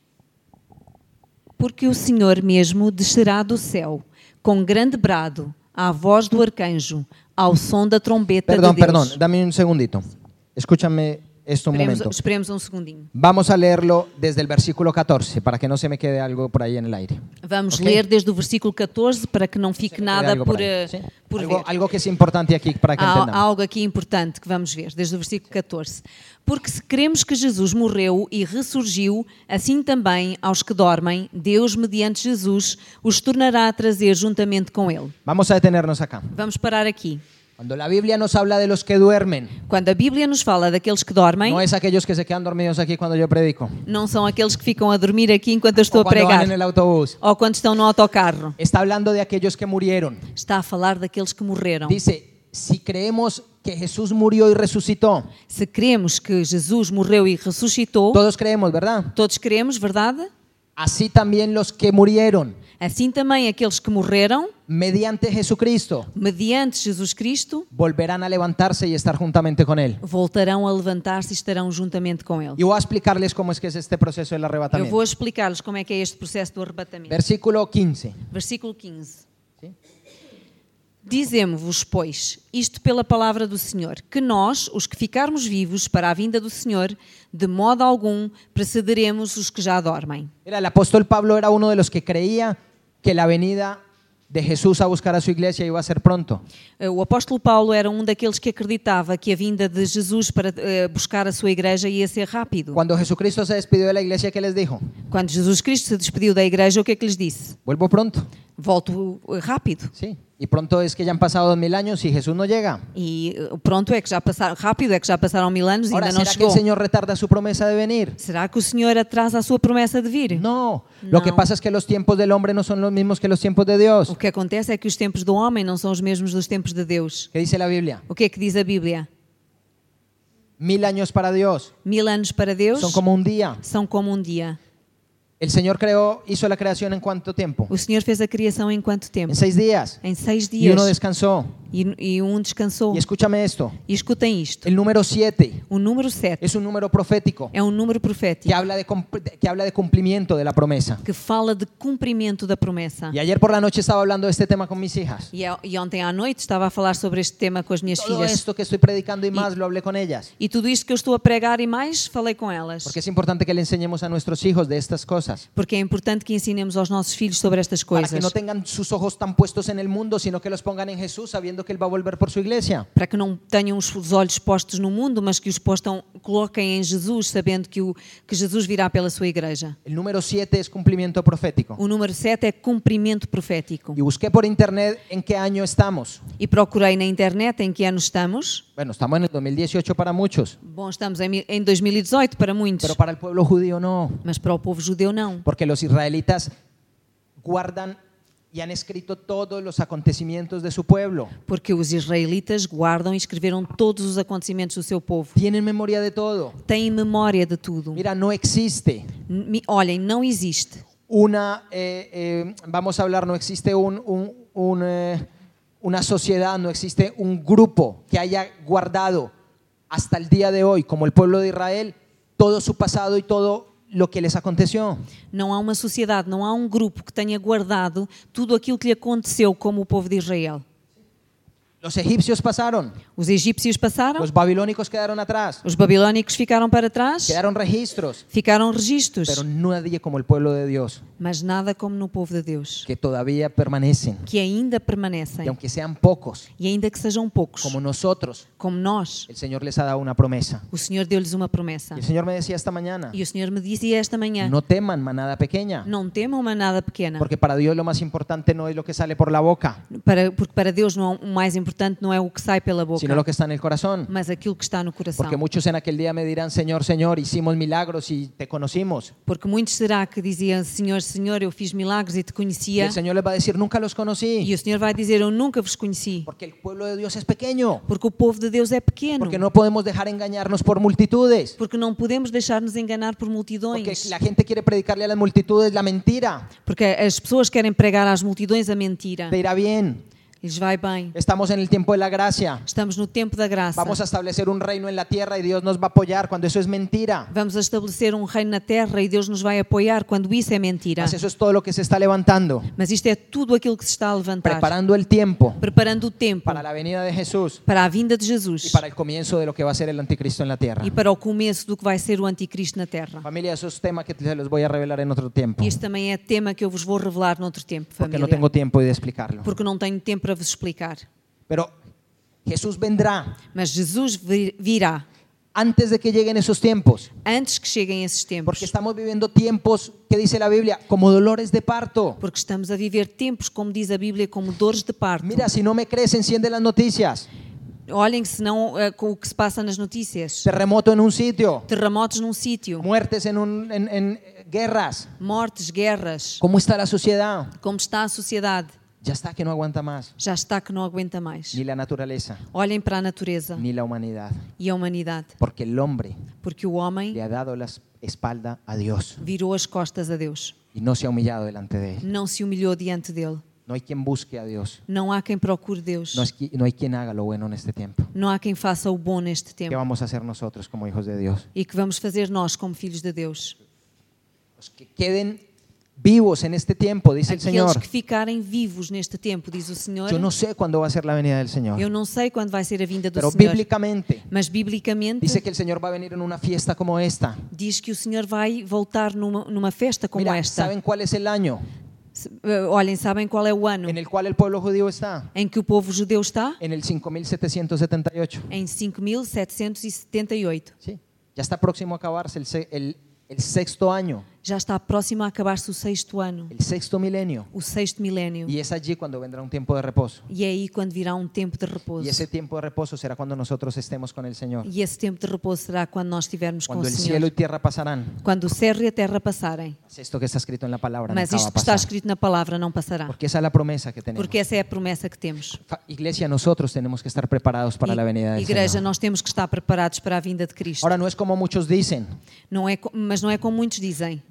Porque o Senhor mesmo descerá do céu, com grande brado, à voz do arcanjo, ao som da trombeta Perdón, de Deus. perdón, dame un segundito. Escúchame esto un Esperemos, momento. esperemos um segundinho. Vamos a leerlo desde el versículo catorce para que no se me quede algo por ahí en el aire. Vamos Ok. ler desde o versículo catorze para que não Se fique me quede nada algo por, ahí, eh, ¿sí? por algo, ver. algo que es importante aquí para que Há, há entendamos. algo aqui importante que vamos ver, desde o versículo catorze. Porque se cremos que Jesus morreu e ressurgiu, assim também aos que dormem, Deus, mediante Jesus, os tornará a trazer juntamente com Ele. Vamos a detenernos acá. Vamos parar aqui. Cuando la Biblia nos habla de los que duermen, Quando a Bíblia nos fala daqueles que dormem, no es aquellos que se quedan dormidos aquí cuando yo predico. não são aqueles que ficam a dormir aqui enquanto eu estou O a cuando van pregar, en el autobús. ou quando estão no autocarro. Está hablando de aquellos que murieron. Está a falar daqueles que morreram. Dice, si creemos que Jesús murió y resucitó, Se cremos que Jesus morreu e ressuscitou, todos creemos, ¿verdad? todos cremos, verdade? Así también los que murieron Assim também aqueles que morreram, mediante Jesucristo mediante Jesus Cristo, volverán a levantarse y estar juntamente con Él. voltarão a levantar-se e estarão juntamente com Ele. Y voy a explicarles cómo es que es este proceso del Eu arrebatamiento. vou explicar-lhes como é que é este processo do arrebatamento. Versículo quince. Versículo quinze. ¿Sí? Dizemo-vos, pois, isto pela palavra do Senhor, que nós, os que ficarmos vivos para a vinda do Senhor, de modo algum precederemos os que já dormem. Mira, el apóstol Pablo era uno de los que creía que la venida de Jesús a buscar a su iglesia iba a ser pronto. O apóstolo Paulo era um daqueles que acreditava que a vinda de Jesus para uh, buscar a sua igreja ia ser rápido. Cuando Jesucristo se despidió de la iglesia, ¿qué les dijo? Quando Jesus Cristo se despediu da igreja, o que é que lhes disse? Vuelvo pronto. Volto uh, rápido. Sí. Y pronto es que ya han pasado dos mil años y Jesús no llega. E uh, pronto é que já passaram, rápido é que já passaram mil anos e Ahora, ainda não ¿será que el chegou. Señor retarda su promesa de venir? Será que o Senhor atrasa a sua promessa de vir? No. No. Lo que pasa es que los tiempos del hombre no son los mismos que los tiempos de Dios. O que acontece é que os tempos do homem não são os mesmos dos tempos de Deus. ¿Qué dice la Biblia? O que é que diz a Bíblia? Mil años para Dios Mil anos para Deus son como un día. são como um dia. El Señor creó, hizo la creación en cuánto tiempo? O Senhor fez a criação em quanto tempo? En seis días. Em seis Y dias. uno descansó. E, e um descansou. Y escúchame esto. E escutem isto. El número siete O número sete es un número profético é um número que profético habla de, comp- que habla de cumplimiento de la promesa. que fala de cumprimento da promessa. Y ayer por la noche estaba hablando de este tema con mis hijas. E, a- e ontem à noite estava a falar sobre este tema com as minhas Todo filhas. esto que estoy predicando y más lo hablé con ellas. E tudo isto que eu estou a pregar e mais, falei com elas. Porque es importante que le enseñemos a nuestros hijos de estas cosas. Porque é importante que ensinemos aos nossos filhos sobre estas Para que coisas. no tengan sus ojos tan puestos en el mundo, sino que los pongan en Jesús, sabiendo que Él va a volver por su iglesia. Para que não tenham os os olhos postos no mundo, mas que os postam, coloquem em Jesus, sabendo que, o, que Jesus virá pela sua igreja. El número siete es cumplimiento profético. O número sete é cumprimento profético. Y busqué por internet en qué año estamos. E procurei na internet em que ano estamos. Bueno, estamos en el dos mil dieciocho para muchos, Bom, estamos em, em dois mil e dezoito para muitos, pero para el pueblo judío no. mas para o povo judeu não. Porque los israelitas guardan y han escrito todos los acontecimientos de su pueblo. Porque os israelitas guardam e escreveram todos os acontecimentos do seu povo. Tienen memoria de todo. Têm memória de tudo. Mira, no existe Mi- Olhem, não existe. una, eh, eh, vamos a hablar, no existe un, un- un, eh, una sociedad, no existe un grupo que haya guardado hasta el día de hoy, como el pueblo de Israel, todo su pasado y todo lo que les aconteció. Não há uma sociedade, não há um grupo que tenha guardado tudo aquilo que lhe aconteceu como o povo de Israel. Los egipcios pasaron, Os egípcios passaram, los babilónicos quedaron atrás, os babilónicos ficaram para trás, quedaron registros, ficaram registros, pero nadie como el pueblo de Dios, mas nada como no povo de Deus, que todavía permanecen, que ainda y permanecem, aunque sean pocos, e ainda que sejam poucos, como nosotros, como nós, el Señor les ha dado una promesa. o Senhor deu-lhes uma promessa. Y el Señor me decía esta mañana, E o Senhor me dizia esta manhã, no teman manada pequeña, não temam uma nada pequena, porque para Dios lo más importante no es lo que sale por la boca, para, porque para Deus não, o mais importante não é o que sai pela boca, sino lo que está en el corazón. mas aquilo que está no coração. Porque muchos en aquel día me dirán, Señor, Señor, hicimos milagros y te conocimos. Porque muitos será que diziam, Senhor, Senhor, eu fiz milagres e te Y conhecia. el Señor les va a decir, nunca los E conocí, o Senhor vai dizer, eu nunca vos conheci. porque el pueblo de Dios es pequeño, Porque o povo de Deus é pequeno. porque no podemos dejar engañarnos por multitudes, Porque não podemos deixar-nos enganar por porque multidões. la gente quiere predicarle a las multitudes la mentira. Porque as pessoas querem pregar às multidões a mentira. Te irá bien, Lhes vai bem. estamos en el tiempo de la gracia, Estamos no tempo da graça. vamos a establecer un reino en la tierra y Dios nos va a apoyar cuando eso es mentira. Vamos a estabelecer um reino na terra e Deus nos vai apoiar quando isso é mentira. Mas eso es todo lo que se está levantando, Mas isto é tudo aquilo que se está a levantar. preparando el tiempo Preparando o tempo para la venida de Jesús para a vinda de y Jesus para el comienzo de lo que va a ser el anticristo en la tierra. e para o começo do que vai ser o anticristo na terra. Familia, eso es tema que se los voy a revelar en otro tiempo, Este também é tema que eu vos vou revelar noutro tempo, porque família. no tengo tiempo de explicarlo. Porque não tenho tempo para vos explicar. Pero Jesús vendrá Mas Jesus vi- virá antes de que lleguen esos tiempos, antes que cheguem esses tempos. porque estamos viviendo tiempos, que dice la Biblia, como dolores de parto. Porque estamos a viver tempos, como diz a Bíblia, como dores de parto. Mira, si no me crees, enciende las noticias. Olhem, se não, eh, com o que se passa nas notícias. Terremoto en un sitio, Terremotos num sítio, muertes en, un- en- en guerras. mortes, guerras. ¿Cómo está la sociedad? Como está a sociedade? Ya está que no aguanta más, Já está que não aguenta mais. ni la naturaleza, Olhem para a natureza ni la humanidad, e a humanidade. porque el hombre Porque o homem le ha dado la espalda a Dios virou as costas a Deus. y no se ha humillado delante de él. Não se humilhou diante dele. No hay quien busque a Dios, Não há quem procure Deus. no, es qui- no hay quien haga lo bueno en este tiempo. Não há quem faça o bom neste ¿Qué tempo. vamos a hacer nosotros como hijos de Dios? E que vamos fazer nós como filhos de Deus? Los que queden vivos en este tiempo, dice el Aqueles Señor. que ficarem vivos neste tempo, diz o Senhor. Yo no sé cuándo va a ser la venida del Señor, Eu não sei quando vai ser a vinda do pero Senhor. bíblicamente Mas biblicamente dice que el Señor va a venir en una fiesta como esta. diz que o Senhor vai voltar numa, numa festa como Mira, esta. ¿saben cuál es el año Se- eh, Olhem, sabem qual é o ano en el cual el pueblo judío está? em que o povo judeu está? En el cinco mil setecientos setenta y ocho. Em cinco mil setecentos e setenta e oito. Sí, ya está próximo a acabarse el, se- el- el sexto año, Já está próximo a acabar-se o sexto ano, el sexto milenio. o sexto milénio. Y es allí cuando vendrá un tiempo de reposo. E é aí quando virá um tempo de repouso. Y ese tiempo de reposo será cuando nosotros estemos con el Señor. E esse tempo de repouso será quando nós estivermos com o Cuando el Senhor. cielo y tierra pasarán. Quando o céu e a terra passarem. Es esto que está escrito en la palabra. Mas nunca va isto a que está pasar. escrito na palavra não passará. Porque esa es la promesa que tenemos. Porque essa é a promessa que temos. Fa- Iglesia, nosotros tenemos que estar preparados para E- la venida del Igreja, Señor. nós temos que estar preparados para a vinda de Cristo. Ahora no es como muchos dicen. Não é, co- mas não é como muitos dizem.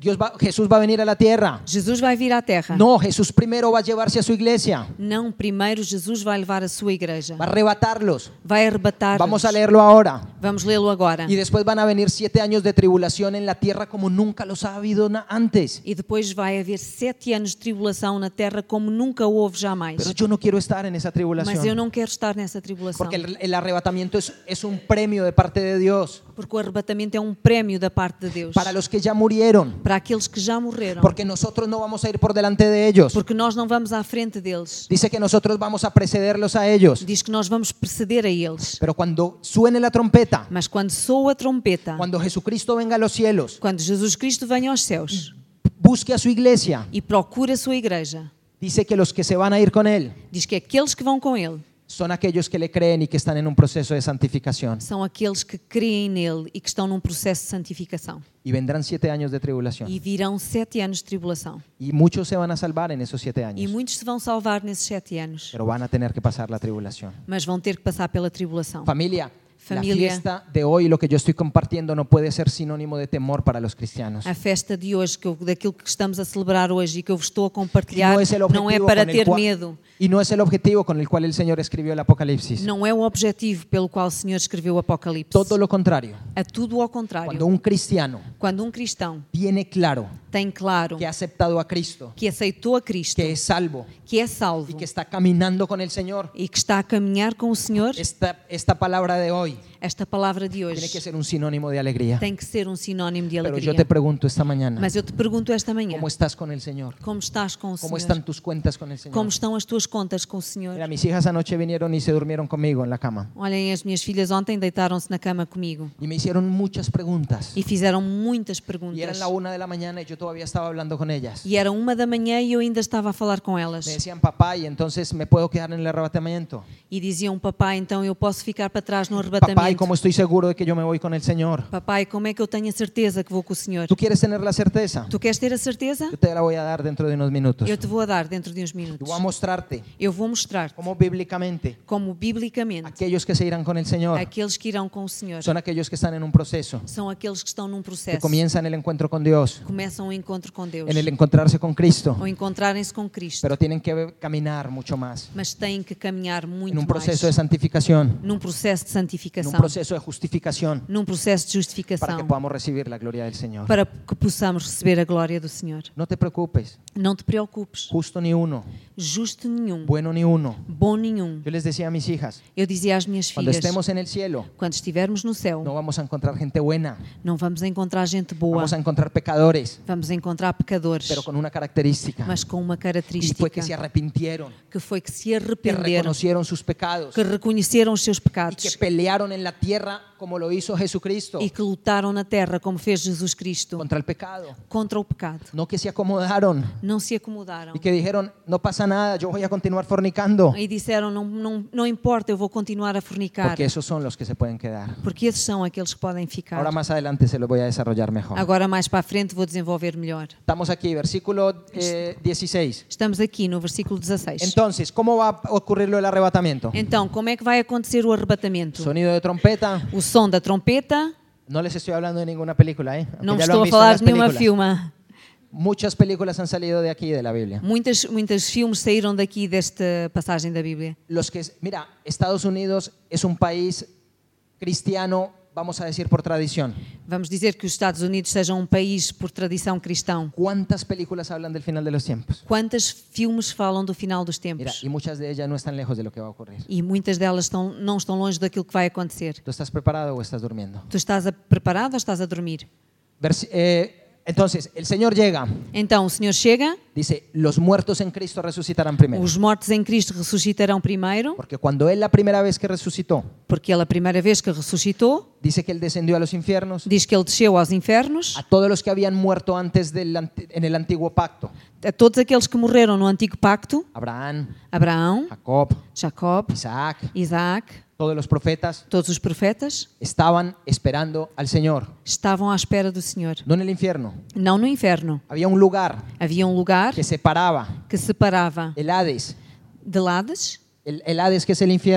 Dios va, Jesús va a venir a la tierra. Jesus vai vir à terra. No, Jesús primero va a llevarse a su iglesia, Não, primeiro Jesus vai levar a sua igreja. va a arrebatarlos. Vai arrebatar. Vamos a leerlo ahora. Vamos lê-lo agora. Y después van a venir siete años de tribulación en la tierra como nunca los ha habido na- antes. E depois vai haver sete anos de tribulação na terra como nunca houve jamais. Pero yo no quiero estar en esa Mas eu tribulación. não quero estar nessa tribulação. Porque el, el arrebatamiento es, es un premio de parte de Dios Porque o arrebatamento é um prémio da parte de Deus. para los que ya murieron. Para aqueles que já morreram. Porque nosotros no vamos a ir por delante de ellos. Porque nós não vamos à frente deles. Dice que nosotros vamos a precederlos a ellos. Diz que nós vamos preceder a eles. Pero cuando suene la trompeta, Mas quando soa a trompeta, cuando Jesucristo venga a los cielos, quando Jesus Cristo venha aos céus busque a su iglesia, e procura a sua igreja, dice que los que se van a ir con él diz que aqueles que vão com ele son aquellos que le creen y que están en un proceso de santificación. são aqueles que creem nele e que estão num processo de santificação. Y vendrán siete años de tribulación. E virão sete anos de tribulação. Y muchos se van a salvar en esos siete E años. muitos se vão salvar nesses sete anos. Pero van a tener que pasar la tribulación. Mas vão ter que passar pela tribulação. Familia, la Familia. fiesta de hoy, lo que yo estoy compartiendo, no puede ser sinónimo de temor para los cristianos. A festa de hoje, que eu, daquilo que estamos a celebrar hoje e que eu vos estou a Y compartilhar, no es el não é objetivo para con el ter cual- medo. y no es el objetivo con el cual el Señor escribió el Apocalipsis. Não é o objetivo pelo qual o Senhor escreveu o Apocalipse. Todo lo contrario. A tudo ao contrário. Cuando un cristiano Quando um cristão tiene claro tem claro que ha aceptado a Cristo, que aceitou a Cristo, que es salvo que é salvo y que está caminando con el Señor, e que está a caminhar com o Senhor, esta, esta palabra de hoy esta palavra de tiene hoje que ser un sinónimo de alegría. tem que ser um sinónimo de Pero alegria. yo te pregunto esta mañana, Mas eu te pergunto esta manhã, ¿cómo estás con el Señor? como estás com o ¿Cómo Senhor? están tus cuentas con el Señor? Como estão as tuas contas com o Senhor? Mira, mis hijas anoche vinieron y se durmieron conmigo en la cama Olhem, as minhas filhas ontem deitaram-se na cama comigo y me hicieron muchas preguntas. e fizeram muitas Y perguntas. eran la una de la mañana y yo todavía estaba hablando con ellas. E era uma da manhã e eu ainda estava a falar com elas. Me decían, papá, y entonces me puedo quedar en el arrebatamiento. E diziam, papai, então eu posso ficar para trás no Papá, ¿y arrebatamento? cómo estoy seguro de que yo me voy con el Señor? Papai, como é que eu tenho a certeza que vou com o Senhor? ¿Tú quieres tener la certeza? Tu queres ter a certeza? Yo te la voy a dar dentro de unos minutos. Eu te vou a dar dentro de uns Y minutos. voy a mostrarte Eu vou mostrar-te cómo bíblicamente como biblicamente aquellos que se irán con el Señor aqueles que irão com o Senhor son aquellos que están en un proceso, são aqueles que estão num que processo, comienzan el encuentro con Dios, começam o encontro com Deus, en el encontrarse con Cristo, ou encontrarem-se com Cristo, pero tienen que caminar mucho más mas têm que caminhar muito en un mais proceso de santificación, num processo de en un santificação, proceso de justificación, num processo de para que justificação, podamos recibir la gloria del Señor. para que possamos receber a glória do Senhor. No te preocupes, Não te preocupes, justo ni uno, justo nenhum, bueno ni uno. bom nenhum. Yo les decía a mis hijas, Eu dizia às minhas cuando filhas, estemos en el cielo, quando estivermos no céu, no vamos a encontrar gente buena, não vamos encontrar gente boa, vamos a encontrar pecadores, vamos encontrar pecadores, pero con una característica, mas com uma y característica fue que se arrepintieron, que foi que se que arrependeram, reconocieron sus pecados que reconheceram os seus y que pecados pelearon en la tierra como lo hizo Jesucristo e que lutaram na terra como fez Jesus Cristo contra el pecado, contra o pecado. no que se acomodaron Não se acomodaram y que dijeron, no pasa nada, yo voy a continuar fornicando, e disseram, não, não, não importa, eu vou continuar a fornicar, porque esos son los que se pueden quedar. porque esses são aqueles que podem ficar. Ahora más adelante se los voy a desarrollar mejor. Agora mais para a frente vou desenvolver melhor. Estamos aquí, versículo eh, dieciséis. Estamos aqui no versículo dezasseis. Entonces, ¿cómo va a ocurrir lo del arrebatamiento? Então, como é que vai acontecer o arrebatamento? Sonido de trompeta. O som da trompeta, No les estoy hablando de ninguna película, ¿eh? Aunque não ya lo estou han a visto en falar las de nenhuma películas. filme. Muchas películas han salido de aquí, de la Biblia. Muitas, muitas filmes saíram daqui desta passagem da Bíblia. Los que, mira, Estados Unidos es un país cristiano, vamos a decir por tradición. Vamos dizer que os Estados Unidos sejam um país por tradição cristão. ¿Cuántas películas hablan del final de los tiempos? Quantas filmes falam do final dos Mira, tempos? y muchas de ellas no están lejos de lo que va a ocurrir. E muitas delas estão, não estão longe daquilo que vai acontecer. ¿Tú estás preparado o estás durmiendo? Tu estás a- preparado ou estás a dormir? Versi- eh, entonces, el Señor llega, Então o Senhor chega, dice, los muertos en Cristo resucitarán primero. os mortos em Cristo ressuscitarão primeiro, Porque cuando Él la primera vez que resucitó, porque Ele a primeira vez que ressuscitou, dice que Él descendió a los infiernos, diz que Ele desceu aos infernos, a todos los que habían muerto antes del, ant- en el antiguo pacto. a todos aqueles que morreram no antigo pacto, Abraham, Abraão, Jacob, Jacob, Isaac, Isaac, todos los profetas todos os profetas, estaban esperando al Señor, estavam à espera do Senhor. no en el infierno. Não no inferno. Había un lugar Havia um lugar que separaba que separava el Hades, de Hades. el, el Hades que es el infierno,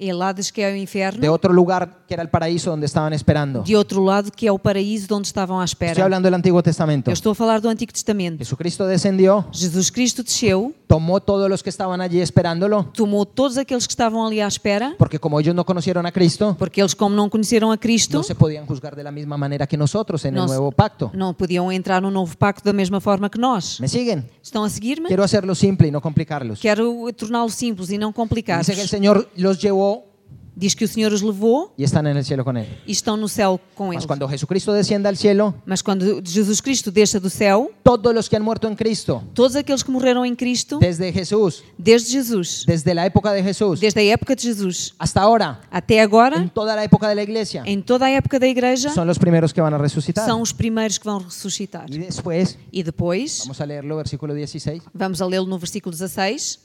Ele lá diz que é o inferno, de otro lugar que era el paraíso donde estaban esperando. de outro lado que é o paraíso de onde estavam à Estoy espera. hablando del Antiguo Testamento. Eu estou a falar do Antigo Testamento. Jesucristo descendió, Jesus Cristo desceu, tomó todos los que estaban allí esperándolo, tomou todos aqueles que estavam ali à espera, porque como ellos no conocieron a Cristo, porque eles, como não conheceram a Cristo, no se podían juzgar de la misma manera que nosotros en el no, se- nuevo pacto. não podiam entrar no novo pacto da mesma forma que nós. ¿Me siguen? Estão a seguir-me? Quiero hacerlo simple y no complicarlos. Quero torná-lo simples e não complicar. Dice que el Señor los llevó Diz que o Senhor os levou y están en el cielo con Él. e estão no céu com Mas Ele. cuando Jesucristo descienda al cielo, Mas quando Jesus Cristo deixa do céu, todos los que han muerto en Cristo, todos aqueles que morreram em Cristo, desde Jesús, desde Jesus, desde la época de Jesús, desde a época de Jesus hasta ahora, até en agora, toda la época de la iglesia, em toda a época da igreja, son los primeros que van a resucitar. são os primeiros que vão ressuscitar. Y después, E depois, vamos a leerlo, versículo dieciséis. vamos a lê-lo no versículo dezasseis.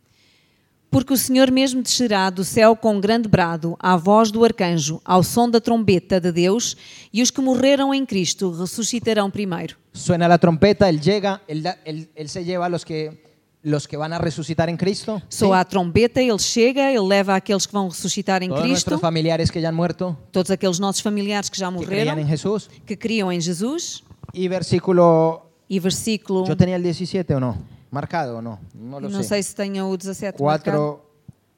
Porque o Senhor mesmo descerá do céu com um grande brado, à voz do arcanjo, ao som da trombeta de Deus, e os que morreram em Cristo ressuscitarão primeiro. Suena la trompeta, Él llega, Él, da- él, él se lleva a los que, los que van a resucitar en Cristo. ¿sí? Soa a trombeta, ele chega, ele leva aqueles que vão ressuscitar em Todos Cristo, nuestros familiares que ya han muerto, todos aqueles nossos familiares que já que creían morreram, en Jesús. que criam em Jesus. Y versículo, E versículo, yo tenía el diecisiete o no, marcado o no, no lo não sé. sei se tenho o dezassete marcado. Cuatro,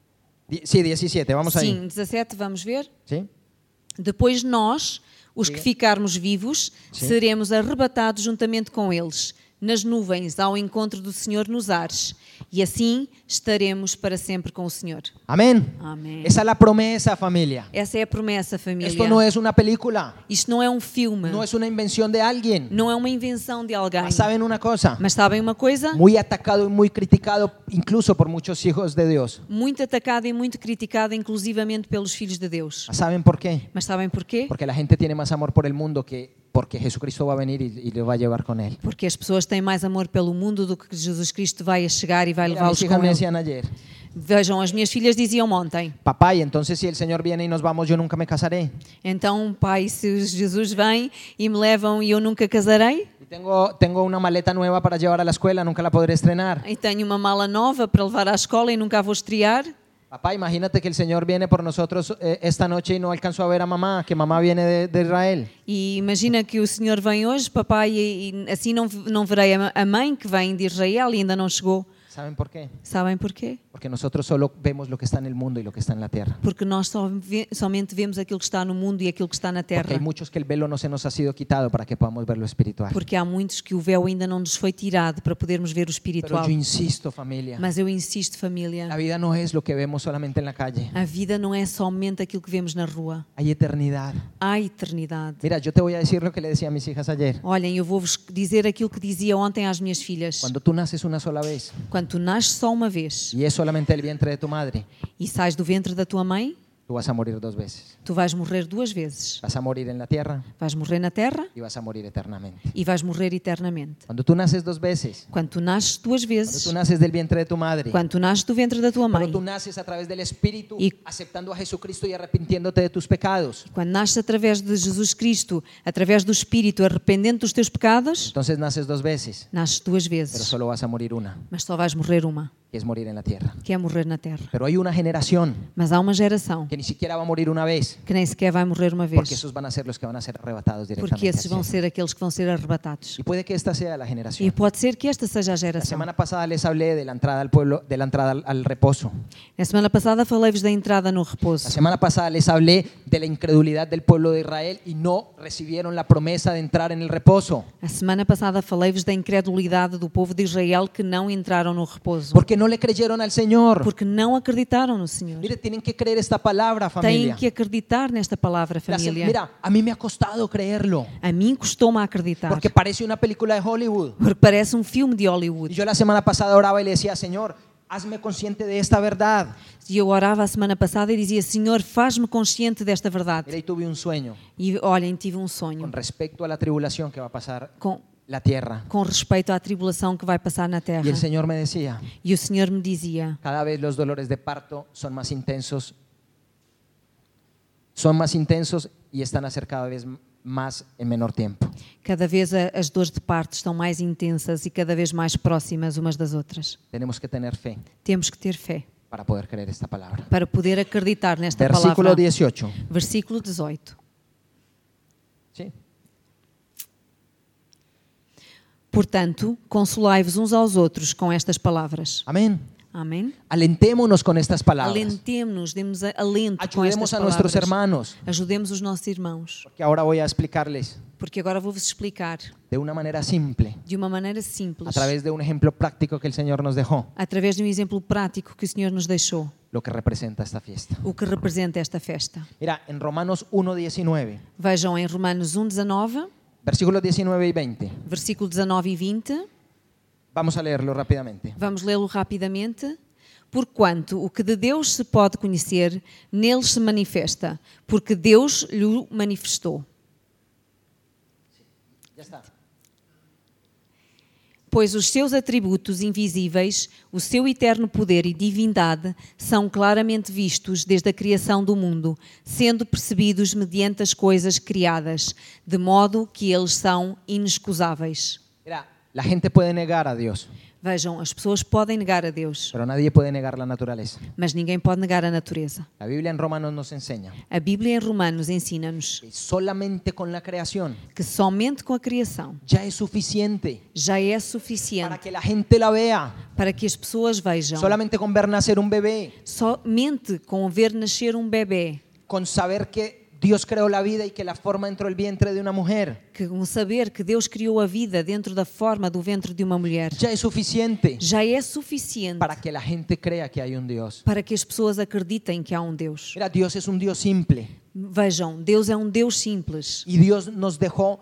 di- sí, diecisiete, vamos ahí. Sim, dezassete, vamos ver. ¿Sí? Depois nós, os que ficarmos vivos, Sim. seremos arrebatados juntamente com eles, nas nuvens, ao encontro do Senhor nos ares. E assim estaremos para sempre com o Senhor. Amén. Amém. Esa es la promesa, familia. Essa é a promessa, família. Esto no es una película, Isto não é um filme, no es una invención de alguien. não é uma invenção de alguém. Mas ¿saben una cosa? Mas sabem uma coisa? Muy atacado y muy criticado incluso por muchos hijos de Dios. Muito atacada e muito criticada, inclusivamente pelos filhos de Deus. ¿Saben por qué? Mas sabem porquê? Porque la gente tiene más amor por el mundo que porque Jesucristo va a venir y, y lo va a llevar con él. Porque as pessoas têm mais amor pelo mundo do que Jesus Cristo vai a chegar e vai Mira, levá-los mis hijas com me ele. decían ayer, Vejam, as minhas filhas diziam ontem, papá, y entonces si el Señor viene y nos vamos, yo nunca me casaré. então, pai, se Jesus vem e me levam e eu nunca casarei, Y tengo, tengo una maleta nueva para llevar a la escuela, nunca la podré estrenar. e tenho uma mala nova para levar à escola e nunca a vou estrear, Papá, imagínate que el Señor viene por nosotros eh, esta noche y no alcanzó a ver a mamá, que mamá viene de, de Israel. e imagina que o Senhor vem hoje, papai, e, e assim não, não verei a a mãe que vem de Israel e ainda não chegou. ¿Saben por qué? Sabem porquê? Porque nosotros solo vemos lo que está en el mundo y lo que está en la tierra. Porque nós só ve- somente vemos aquilo que está no mundo e aquilo que está na Porque terra. hay muchos que el velo no se nos ha sido quitado para que podamos ver lo espiritual. Porque há muitos que o véu ainda não nos foi tirado para podermos ver o Pero espiritual. yo insisto, familia, Mas eu insisto, família, la vida no es lo que vemos solamente en la calle. a vida não é somente aquilo que vemos na rua. Hay eternidad. Há eternidade. Mira, yo te voy a decir lo que le decía a mis hijas ayer. Olhem, eu vou-vos dizer aquilo que dizia ontem às minhas filhas. Cuando tú naces una sola vez Quando tu nasces só uma vez y es solamente el vientre de tu madre, e sais do ventre da tua mãe, tú vas a morir dos veces. tu vais morrer duas vezes. Vas a morir en la tierra Vais morrer na terra y vas a morir eternamente. e vais morrer eternamente. Cuando tú naces dos veces, Quando tu nasces duas cuando vezes, tú naces del vientre de tu madre, quando tu nasces do ventre da tua mãe, cuando tú naces a través del Espíritu, Y- aceptando a Jesucristo y arrepintiéndote de tus pecados, quando nasces através de Jesus Cristo, através do Espírito, arrependendo dos teus pecados, entonces naces dos veces, nasces duas pero vezes, solo vas a morir una, mas só vais morrer uma, que es morir en la tierra. que é morrer na terra. Pero hay una generación Mas há uma geração que ni siquiera va a morir una vez, que nem sequer vai morrer uma porque vez, esos van a ser los que van a ser arrebatados porque directamente esses al vão cielo. ser aqueles que vão ser arrebatados. Y puede que esta sea la E generación. pode ser que esta seja a La geração. semana pasada les hablé de la entrada al pueblo, de la entrada al, al reposo. Na semana passada falei-vos da entrada no La repouso. semana pasada les hablé de la incredulidad del pueblo de Israel y no recibieron la promesa de entrar en el reposo. A semana passada falei-vos da incredulidade do povo de Israel que não entraram no repouso. Porque no le creyeron al Señor. Porque não acreditaram no Senhor. Mire, tienen que creer esta palabra, Têm familia. que acreditar nesta palavra, La se- família. Mira, a mí me ha costado creerlo. A mim custou-me a acreditar. Porque parece una película de Hollywood. Porque parece um filme de Y Hollywood. yo la semana pasada oraba y le decía, Señor, hazme consciente de esta verdad. E eu orava a semana passada e dizia: Senhor, faz-me consciente desta verdade. Mira, y tuve un sueño E olhem, tive um sonho con respecto a la tribulación que va a pasar com, la tierra. com respeito à tribulação que vai passar na terra. Y el Señor me decía, E o Senhor me dizia: cada vez los dolores de parto son más intensos, son más intensos y están a ser cada vez más en menor tiempo. cada vez a- as dores de parto estão mais intensas e cada vez mais próximas umas das outras. Tenemos que tener fe. Temos que ter fé. para poder creer esta palabra. para poder acreditar nesta Versículo palavra. dieciocho. Versículo dezoito. ¿Sí? Portanto, consolai-vos uns aos outros com estas palavras. Amén. Amém? Alentémonos con estas palabras. Alentemo-nos, demos a- alento com Ayudemos estas a nuestros palavras. hermanos, Ajudemos os nossos irmãos. que ahora voy a explicarles Porque agora vou-vos explicar de una manera simple, de uma maneira a simples, través de un ejemplo práctico que el Señor nos dejó, através de um exemplo prático que o Senhor nos deixou, lo que representa esta fiesta. o que representa esta festa. Mira, en Romanos uno diecinueve, Vejam em Romanos um, dezanove, versículos diecinueve y veinte. versículo dezanove e vinte. Vamos a leerlo rápidamente. Vamos lê-lo rapidamente. Porquanto o que de Deus se pode conhecer, neles se manifesta, porque Deus lhe manifestou. Ya está. Pois os seus atributos invisíveis, o seu eterno poder e divindade, são claramente vistos desde a criação do mundo, sendo percebidos mediante as coisas criadas, de modo que eles são inexcusáveis. Mira, la gente puede negar a Dios, Vejam, as pessoas podem negar a Deus, pero nadie puede negar la naturaleza. mas ninguém pode negar a natureza. La Biblia en Romanos nos enseña A Bíblia em Romanos ensina-nos que solamente con la creación que somente com a criação ya es suficiente já é para suficiente que la gente la vea. para que as pessoas vejam. Solamente con ver nacer un bebé, Somente com ver nascer um bebê, con saber que Dios creó la vida y que la forma dentro del vientre de una mujer, que um saber que Deus criou a vida dentro da forma do ventre de uma mulher, ya es suficiente já é suficiente para que la gente crea que hay un Dios. para que as pessoas acreditem que há um Deus. Mira, Dios es un Dios simple Vejam, Deus é um Deus simples y Dios nos dejó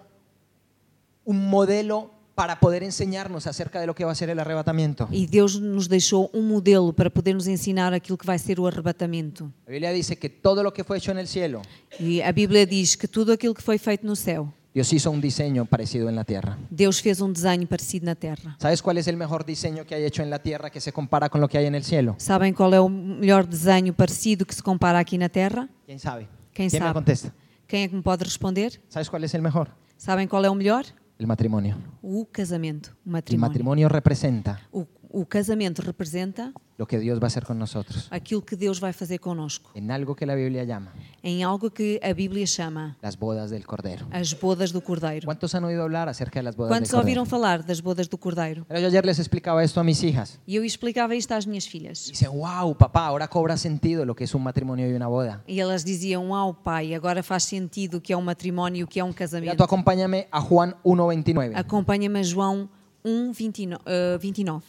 un modelo para poder enseñarnos acerca de lo que va a ser el arrebatamiento. e Deus nos deixou um modelo para poder nos ensinar aquilo que vai ser o arrebatamento. La Biblia dice que todo lo que fue hecho en el cielo, E a Bíblia diz que tudo aquilo que foi feito no céu, Dios hizo un diseño parecido en la tierra. Deus fez um desenho parecido na terra. ¿Sabes cuál es el mejor diseño que hay hecho en la tierra que se compara con lo que hay en el cielo? Sabem qual é o melhor desenho parecido que se compara aqui na terra? ¿Quién sabe? Quem ¿Quién me sabe? contesta? Quem é que me pode responder? ¿Sabes cuál es el mejor? Sabem qual é o melhor? El matrimonio. O casamento, o El matrimônio. matrimonio representa O, o casamento representa lo que Dios va a hacer con nosotros aquilo que Deus vai fazer connosco, en algo que la Biblia llama em algo que a Bíblia chama las bodas del Cordero. as bodas do Cordeiro. ¿Cuántos han oído hablar acerca de las bodas Quantos del ouviram Cordero? falar das bodas do Cordeiro? Pero yo ayer les explicaba esto a mis hijas. E eu explicava isto às minhas filhas. Dice, wow, papá, ahora cobra sentido lo que es un matrimonio y una boda. E elas diziam, uau pai, agora faz sentido o que é um matrimónio e o que é um Mira, casamento. tú acompáñame a Juan uno veintinueve. Acompanha-me a João um, vinte e nove.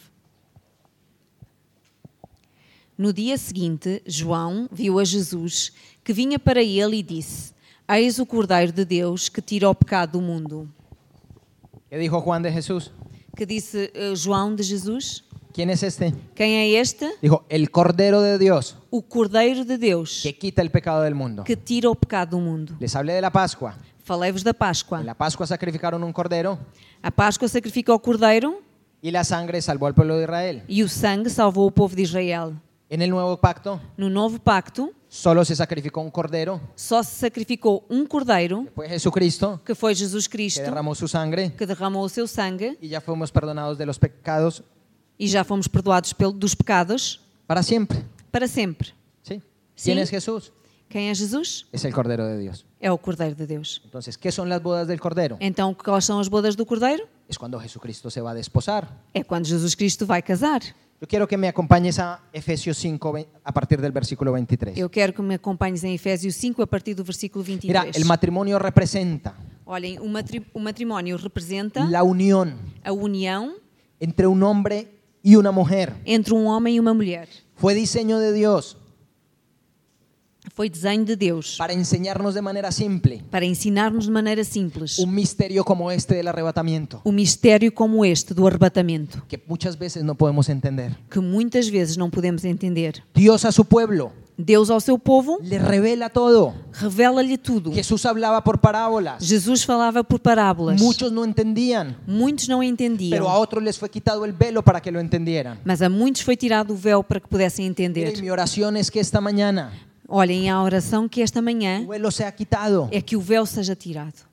No dia seguinte, João viu a Jesus, que vinha para ele e disse, eis o Cordeiro de Deus que tira o pecado do mundo. ¿Qué dijo Juan de Jesús? Que disse uh, João de Jesus? ¿Quién es este? Quem é este? Dijo, el Cordero de Dios O Cordeiro de Deus que quita el pecado del mundo. que tira o pecado do mundo. Les hablé de la Pascua. Falei-vos da Páscoa. En la Pascua sacrificaron un cordero A Páscoa sacrificou o Cordeiro y la sangre salvó al pueblo de Israel. e o sangue salvou o povo de Israel. En el nuevo pacto No novo pacto, solo se sacrificó un cordero, só se sacrificou um cordeiro, que fue Jesucristo, que foi Jesus que Cristo, derramó su sangre que derramou o seu sangue y ya fuimos perdonados de los pecados e já fomos perdoados pelo, dos pecados para siempre. para sempre. ¿Sí? Sí. ¿Quién es Jesús? Quem é Jesus? Es el Cordero de Dios. É o Cordeiro de Deus. Entonces, ¿qué son las bodas del Cordero? Então, quais são as bodas do Cordeiro? Es cuando Jesucristo se va a desposar. É quando Jesus Cristo vai casar. Yo quiero que me acompañes a Efesios cinco a partir del versículo veintitrés. Eu quero que me acompanhes em Efésios cinco, a partir do versículo vinte e Mira, três. el matrimonio representa Olhem, o, matri o matrimónio representa la unión a união entre un hombre y una mujer. entre um homem e uma mulher. Fue diseño de Dios Foi desenho de Deus para enseñarnos de manera simple para ensinar-nos de maneira simples un misterio como este del arrebatamiento, um mistério como este do arrebatamento, que muchas veces no podemos entender. que muitas vezes não podemos entender. Dios a su pueblo Deus ao seu povo le revela todo. revela-lhe tudo. Jesús hablaba por parábolas. Jesus falava por parábolas. Muchos no entendían, Muitos não entendiam, pero a otros les fue quitado el velo para que lo entendieran. mas a muitos foi tirado o véu para que pudessem Mira, entender. y mi oración es que esta mañana Olhem, a oração que esta manhã el velo sea quitado é que o véu seja tirado,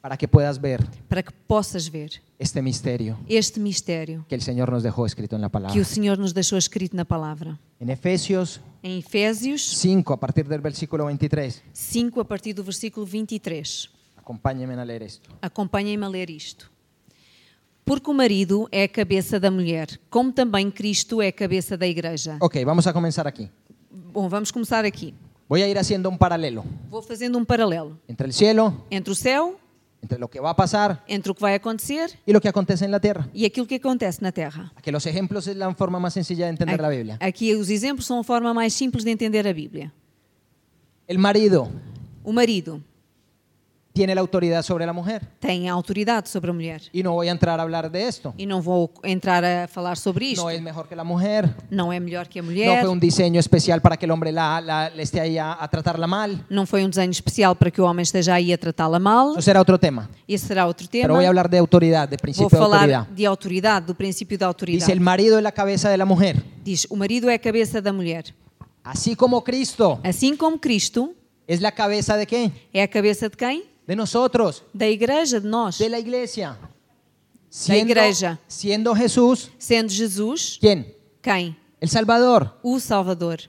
para que puedas ver para que possas ver este misterio este mistério que el Señor nos dejó escrito en la palabra. que o Senhor nos deixou escrito na palavra. En Efesios Em Efésios cinco, a partir del versículo veintitrés, cinco, a partir do versículo vinte e três. acompáñenme a leer esto. Acompanhem-me a ler isto. Porque o marido é a cabeça da mulher, como também Cristo é a cabeça da igreja. Ok, vamos a comenzar aquí. Bom, vamos começar aqui. Voy a ir haciendo un paralelo Vou fazendo um paralelo entre el cielo, entre o céu, entre lo que va a pasar entre o que vai acontecer y lo que acontece en la tierra. e aquilo que acontece na Terra. Que los ejemplos es la forma más sencilla de entender la Biblia. Aqui os exemplos são a forma mais simples de entender a Bíblia. El marido O marido tiene la autoridad sobre la mujer. tem a autoridade sobre a mulher. Y no voy a entrar a hablar de esto. E não vou entrar a falar sobre isto. No es mejor que la mujer. Não é melhor que a No mulher. fue un diseño especial para que el hombre la, la- le esté ahí a, a tratarla mal. Não foi um desenho especial para que o homem esteja aí a tratá-la mal. Eso será otro tema. Esse será outro tema. Pero voy a hablar de autoridad, de Vou principio de falar autoridad. de autoridade, do princípio da autoridade. Dice, el marido es la cabeza de la mujer. Diz, o marido é a cabeça da mulher. Así como Cristo Assim como Cristo es la cabeza de qué? é a cabeça de quem? De nosotros, Da igreja, de nós. de la iglesia. Siendo, iglesia. siendo Jesús, Sendo Jesus, ¿quién? quem? El Salvador. O Salvador.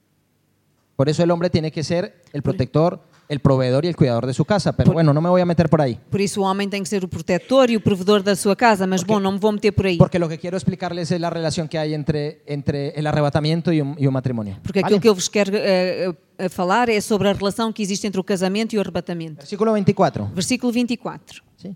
Por eso el hombre tiene que ser el protector, el proveedor y el cuidador de su casa. Pero Por- bueno, no me voy a meter por ahí. Por isso o homem tem que ser o protetor e o provedor da sua casa. Mas bom, não me vou meter por aí. Porque lo que quiero explicarles es la relación que hay entre, entre el arrebatamiento y un, y un matrimonio. Porque ¿Vale? aquilo que eu vos quero eh, eh, falar é sobre a relação que existe entre o casamento e o arrebatamento. Versículo veinticuatro. Versículo vinte e quatro. ¿Sí?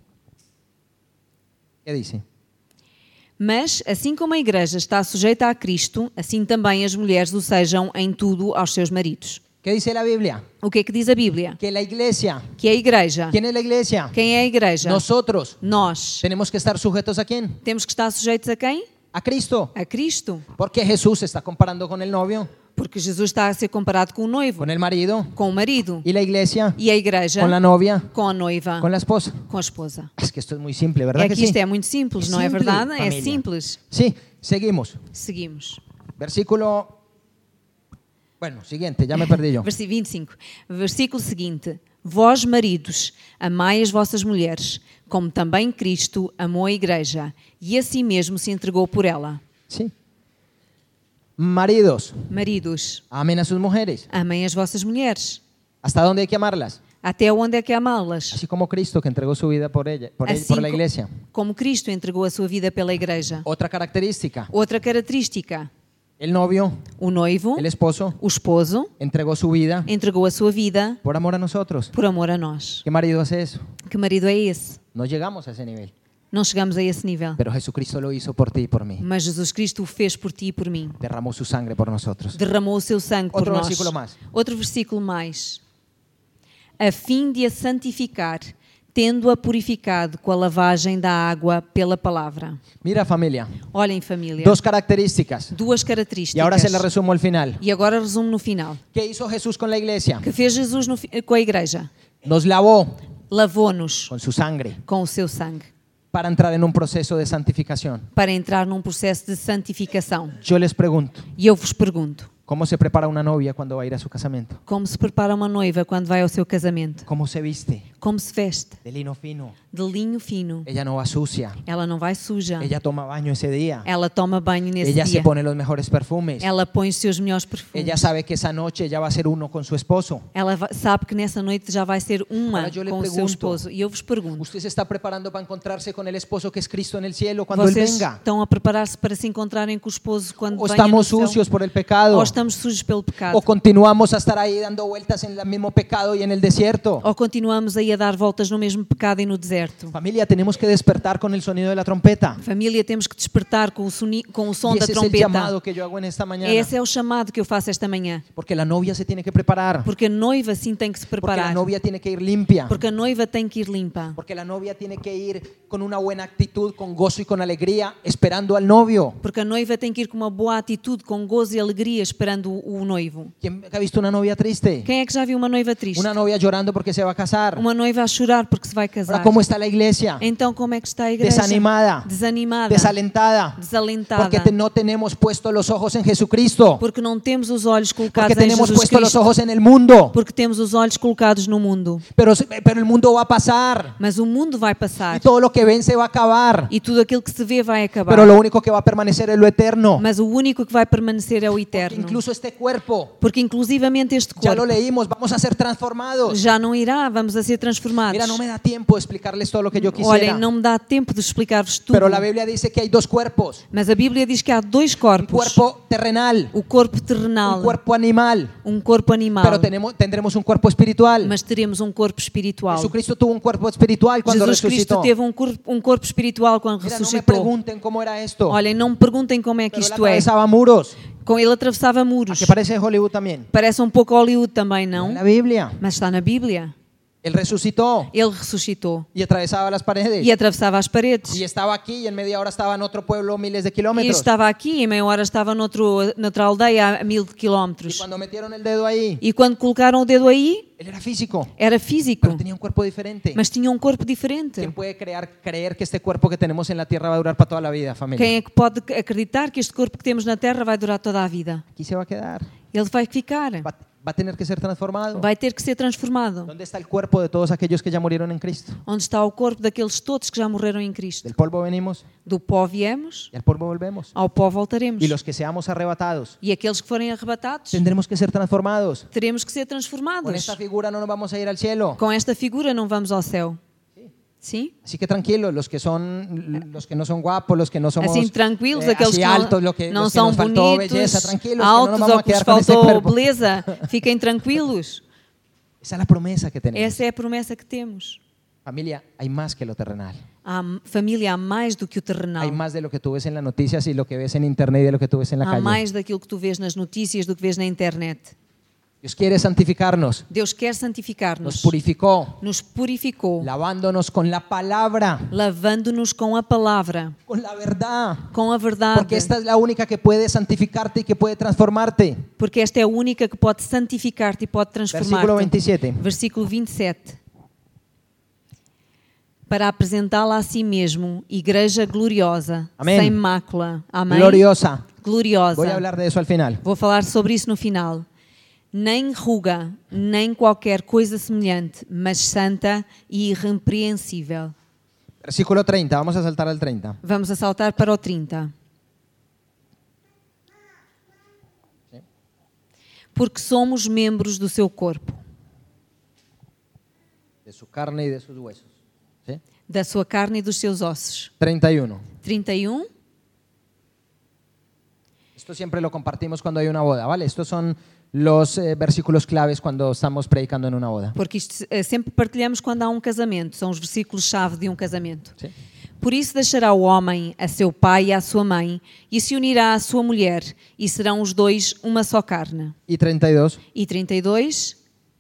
¿Qué dice? Mas, assim como a igreja está sujeita a Cristo, assim também as mulheres o sejam em tudo aos seus maridos. ¿Qué dice la Biblia? O que é que diz a Bíblia? Que la iglesia. Que a igreja. ¿Quién es la iglesia? Quem é a igreja? Nosotros. Nós. Tenemos que estar sujetos a quién? Temos que estar sujeitos a quem? A Cristo. A Cristo. Porque Jesús se está comparando con el novio, Porque Jesus está a ser comparado com o noivo, con el marido. com o marido. Y la iglesia E a igreja con la novia, com a noiva, con la esposa. com a esposa. Es que esto es muy simple, ¿verdad É que que sí? isto é muito simples, É não é simples, verdade? É família. simples. Sí, seguimos. Seguimos. Versículo. Bueno, siguiente, ya me perdí yo. Versículo vinte e cinco. Versículo seguinte. Vós, maridos, amai as vossas mulheres, como também Cristo amou a igreja e a si mesmo se entregou por ela. Sí. Maridos, Maridos, amen a sus mujeres. amem as vossas mulheres. ¿Hasta dónde hay que amarlas? Até onde é que amá-las? Así como Cristo que entregó su vida por ella, por, ella- Assim por la co- iglesia. como Cristo entregou a sua vida pela igreja. Otra característica, Outra característica, el novio, o noivo, el esposo, o esposo, entregó su vida entregou a sua vida por amor a nosotros. por amor a nós. ¿Qué marido hace eso? Que marido é esse? No llegamos a ese nivel, Não chegamos a esse nível. pero Jesucristo lo hizo por ti y por mí. Mas Jesus Cristo o fez por ti e por mim. Derramó su sangre por nosotros. Derramou o seu sangue por Outro nós. versículo mais. Outro versículo mais. A fim de a santificar, tendo-a purificado com a lavagem da água pela palavra. Mira familia, Olhem, família. dos características. Duas Y características. ahora se las resumo al final. E agora resumo no final. ¿Qué hizo Jesús con la iglesia? Que fez Jesus no fi- com a igreja? Nos lavó Lavou-nos con su sangre com o seu sangue para entrar en un proceso de santificación. para entrar num processo de santificação. Yo les pregunto, E eu vos pergunto, ¿cómo se prepara una novia cuando va a ir a su casamiento? como se prepara uma noiva quando vai ao seu casamento? ¿Cómo se viste? Como se veste? De lino fino. De linho fino. Ella no va sucia. Ela não vai suja. Ella toma baño ese día. Ela toma banho nesse Ella se dia. pone los mejores perfumes. Ela põe os seus melhores perfumes. Ella sabe que esa noche ella va a ser uno con su esposo. Ela va- sabe que nessa noite já vai ser uma Agora eu lhe com o seu pergunto, esposo. E eu vos pergunto, ¿Usted se está preparando para encontrarse con el esposo que es Cristo en el cielo cuando Él vocês venga? estão a preparar-se para se encontrarem com o esposo quando ¿O venha no estamos céu? sucios por el pecado? Ou estamos sujos pelo pecado? ¿O continuamos a estar ahí dando vueltas en el mismo pecado y en el desierto? Ou continuamos aí a dar voltas no mesmo pecado e no deserto? Familia, tenemos que despertar con el sonido de la trompeta. Família, temos que despertar com o, soni- com o som Y da ese es el trompeta. llamado que yo hago en esta mañana. Esse é o chamado que eu faço esta manhã. Porque la novia se tiene que preparar. Porque a noiva sim tem que se Porque la preparar. novia tiene que ir limpia. Porque a noiva tem que ir limpa. Porque la novia tiene que ir con una buena actitud, con gozo y con alegría, esperando al novio. Porque a noiva tem que ir com uma boa atitude, com gozo e alegria, esperando o, o noivo. ¿Quién ha visto una novia triste? Quem é que já viu uma noiva triste? Una novia llorando porque se va a casar. Uma noiva a chorar porque se vai Ahora, casar. ¿cómo está está la iglesia? Então como é que está a igreja? Desanimada, Desanimada, desalentada, desalentada. porque te- no tenemos puesto los ojos en Jesucristo, Porque não temos os olhos colocados porque em tenemos Jesus puesto los Cristo. ojos en el mundo, Porque temos os olhos colocados no mundo. pero, pero el mundo va a pasar Mas o mundo vai y passar. todo lo que ven se va a acabar, E tudo aquilo que se vê vai acabar. pero lo único que va a permanecer es lo eterno. Mas o único que vai permanecer é o eterno. Incluso este cuerpo, Porque inclusivamente este ya lo corpo leímos, vamos a ser transformados. já não irá, vamos a ser transformados. Mira, no me da tiempo de explicarles todo lo que yo Olhem, quisiera, não me dá tempo de explicar-vos tudo. pero la Biblia dice que hay dos cuerpos, Mas a Bíblia diz que há dois un corpos. cuerpo terrenal, O corpo terrenal, un cuerpo animal, um corpo animal. pero tenemos, tendremos un cuerpo espiritual. Mas teremos um corpo espiritual. Jesucristo tuvo un cuerpo espiritual cuando Jesus Cristo resucitó. teve um corpo, um corpo espiritual quando Mira, no me ressuscitou. pregunten cómo era esto, Olhem, não me perguntem como é que pero él isto é. atravesaba muros, Com ele atravessava muros. que parece Hollywood también. Parece um pouco Hollywood também, En não? la Biblia, Mas está na Bíblia. él resucitó Ele ressuscitou y atravesaba las paredes. e atravessava as paredes. Y estaba aquí y en media hora estaba en otro pueblo miles de E kilómetros. estava aqui e meia hora estava noutro, noutra aldeia a mil Y quilómetros. cuando metieron el dedo ahí, E quando colocaram o dedo aí, él era físico, era físico, pero tenía un cuerpo diferente. mas tinha um corpo diferente. ¿Quién puede crear, creer que este cuerpo que tenemos en la tierra va a durar para toda la vida, familia? Quem é que pode acreditar que este corpo que temos na Terra vai durar toda a vida? Aquí se va a quedar. Ele vai ficar, Va, va a tener que ser transformado. vai ter que ser transformado. ¿Dónde está el cuerpo de todos aquellos que ya murieron en Cristo? Onde está o corpo daqueles todos que já morreram em Cristo? Del polvo venimos Do pó viemos, y al polvo volvemos. ao pó voltaremos. Y los que seamos arrebatados, E aqueles que forem arrebatados, tendremos que ser transformados. teremos que ser Con transformados. esta figura no nos vamos a ir al cielo. Com esta figura não vamos ao céu. Sim? Así que tranquilos, los que son, los que no son guapos, los que no somos Assim, tranquilos, eh, aqueles así que não, altos, lo que, não los que são nos faltó bonitos, belleza, tranquilos, que no nos altos vamos ou a que nos quedar con este faltou cuerpo. beleza, fiquem tranquilos. Esa es la promesa que tenemos. Essa é a promessa que temos. Familia, hay más que lo terrenal. Há, família, há mais do que o terrenal. Hay más de lo que tú ves en las noticias y lo que ves en internet y de lo que tú ves en la Há calle. mais daquilo que tu vês nas notícias do que vês na internet. Dios quiere santificarnos. Deus quer Nos santificar-nos. purificó, Nos purificou, lavándonos con la palabra, lavando-nos com a palavra, con la verdad. com a verdade. Porque esta es la única que puede santificarte y que puede transformarte. Porque esta é a única que pode santificar-te e pode Versículo transformar-te. veintisiete. Versículo vinte e sete. Para apresentá-la a si mesmo, igreja gloriosa, Amém. sem mácula. Amém? Gloriosa. Gloriosa. Voy a hablar de eso al final. Vou falar sobre isso no final. Nem ruga, nem qualquer coisa semelhante, mas santa e irrepreensível. Versículo treinta. Vamos a saltar al treinta. Vamos a saltar para o trinta. Porque somos membros do seu corpo, De su carne y de sus huesos. ¿Sí? da sua carne e dos seus ossos. treinta y uno. trinta e um. Esto siempre lo compartimos cuando hay una boda, ¿vale? Estos son los eh, versículos claves cuando estamos predicando en una boda. Porque isto eh, sempre partilhamos quando há um casamento. São os versículos-chave de um casamento. ¿Sí? Por isso deixará o homem a seu pai e à sua mãe, e se unirá à sua mulher, e serão os dois uma só carne. Y treinta y dos. E trinta e dois.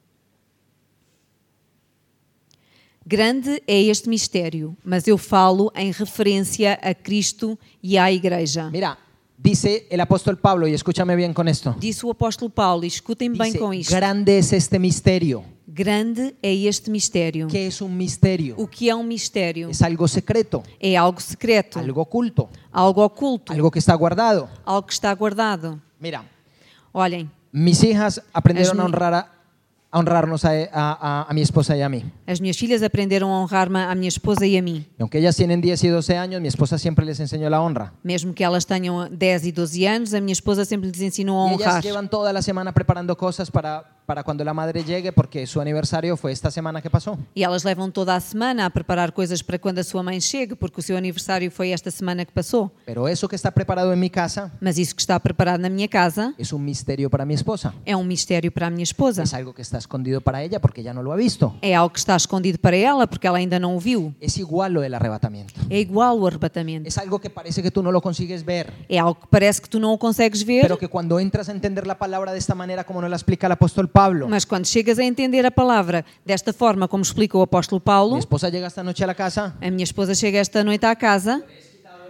Grande é este mistério, mas eu falo em referência a Cristo e à Igreja. Mira, dice el apóstol Pablo, y escúchame bien con esto. Disse o apóstolo Paulo, e escutem bem Dice, com isto. grande es este misterio. Grande é este mistério. ¿Qué es un misterio? O que é um mistério? Es algo secreto, É algo secreto, algo oculto, algo oculto, algo que está guardado. algo que está guardado. Mira, Olhem, mis hijas aprendieron Es a mi- honrar a, a honrarnos a, a- a- a mi esposa y a mí. as minhas filhas aprenderam a honrar-me, a minha esposa e a mim. Y aunque ellas tienen diez y doce años, mi esposa siempre les enseñó la honra. Mesmo que elas tenham dez e doze anos, a minha esposa sempre lhes ensinou a Y ellas honrar. llevan toda la semana preparando cosas para, para cuando la madre llegue, porque su aniversario fue esta semana que pasó. E elas levam toda a semana a preparar coisas para quando a sua mãe chegue, porque o seu aniversário foi esta semana que passou. Pero eso que está preparado en mi casa Mas isso que está preparado na minha casa es un misterio para mi esposa. é um mistério para a minha esposa. Es algo que está escondido para ella porque ella no lo ha visto. É algo que está escondido para ela, porque ela ainda não o viu. Es igual lo del arrebatamiento. É igual o arrebatamento. Es algo que parece que tú no lo consigues ver, É algo que parece que tu não o consegues ver, pero que cuando entras a entender la palabra de esta manera, como nos la explica el apóstol Pablo, mas quando chegas a entender a palavra desta forma, como explica o apóstolo Paulo, mi esposa llega esta noche a la casa a minha esposa chega esta noite à casa,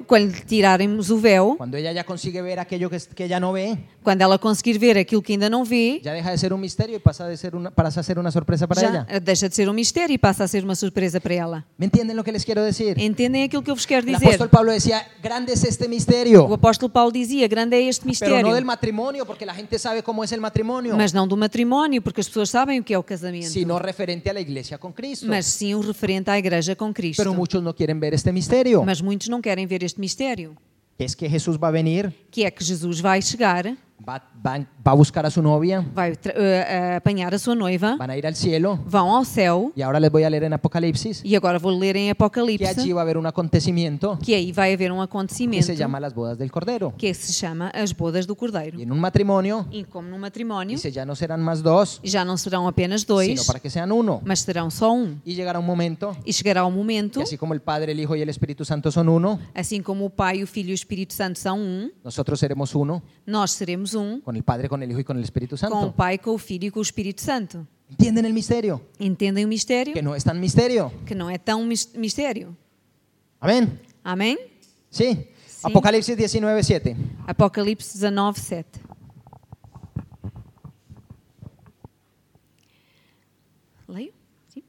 quando lhe tirarmos o véu, cuando ella ya consigue ver aquello que, que ella no ve, quando ela conseguir ver aquilo que ainda não vê, ya deja de ser un misterio y pasa de ser una, pasa a ser una sorpresa para já ella. deixa de ser um mistério e passa a ser uma surpresa para ela. ¿Me entienden lo que les quiero decir? Entendem aquilo que eu vos quero El dizer? apóstol Pablo decía, grande es este O misterio, apóstolo Paulo dizia, grande é este pero no del mistério, matrimonio, porque la gente sabe cómo es el matrimonio, mas não do matrimónio, porque as pessoas sabem o que é o casamento, sino referente a la iglesia con Cristo. mas sim o referente à igreja com Cristo. Pero muchos no quieren ver este misterio, Mas muitos não querem ver este mistério, que es que Jesús va a venir, que é que Jesus vai chegar, va, va, va a buscar a su novia, vai tra- uh, apanhar a sua noiva, van a ir al cielo, vão ao céu, y ahora les voy a leer en Apocalipsis, e agora vou ler em que Apocalipse, allí va a haber un acontecimiento que aí vai haver um que acontecimento se llama las bodas del Cordero. que se chama as bodas do Cordeiro. Y en un matrimonio, E como no matrimónio, dice, ya no serán más dos, já não serão apenas sino dois, para que sean uno. mas serão só um. Y llegará un momento E chegará o momento, que así como el Padre, el Hijo y el Espíritu Santo son uno, assim como o Pai, o Filho e o Espírito Santo são um, nosotros seremos uno nós seremos um, con el Padre, con el Hijo y con el Espíritu com o Santo. Pai, com o Filho e com o Espírito Santo. ¿Entienden el misterio? Entendem o mistério? Que no es tan misterio. Que não é tão mis- mistério. Amén. Amém? Sí. Apocalipsis diecinueve siete. Apocalipse dezanove, sete. Leio? Sim.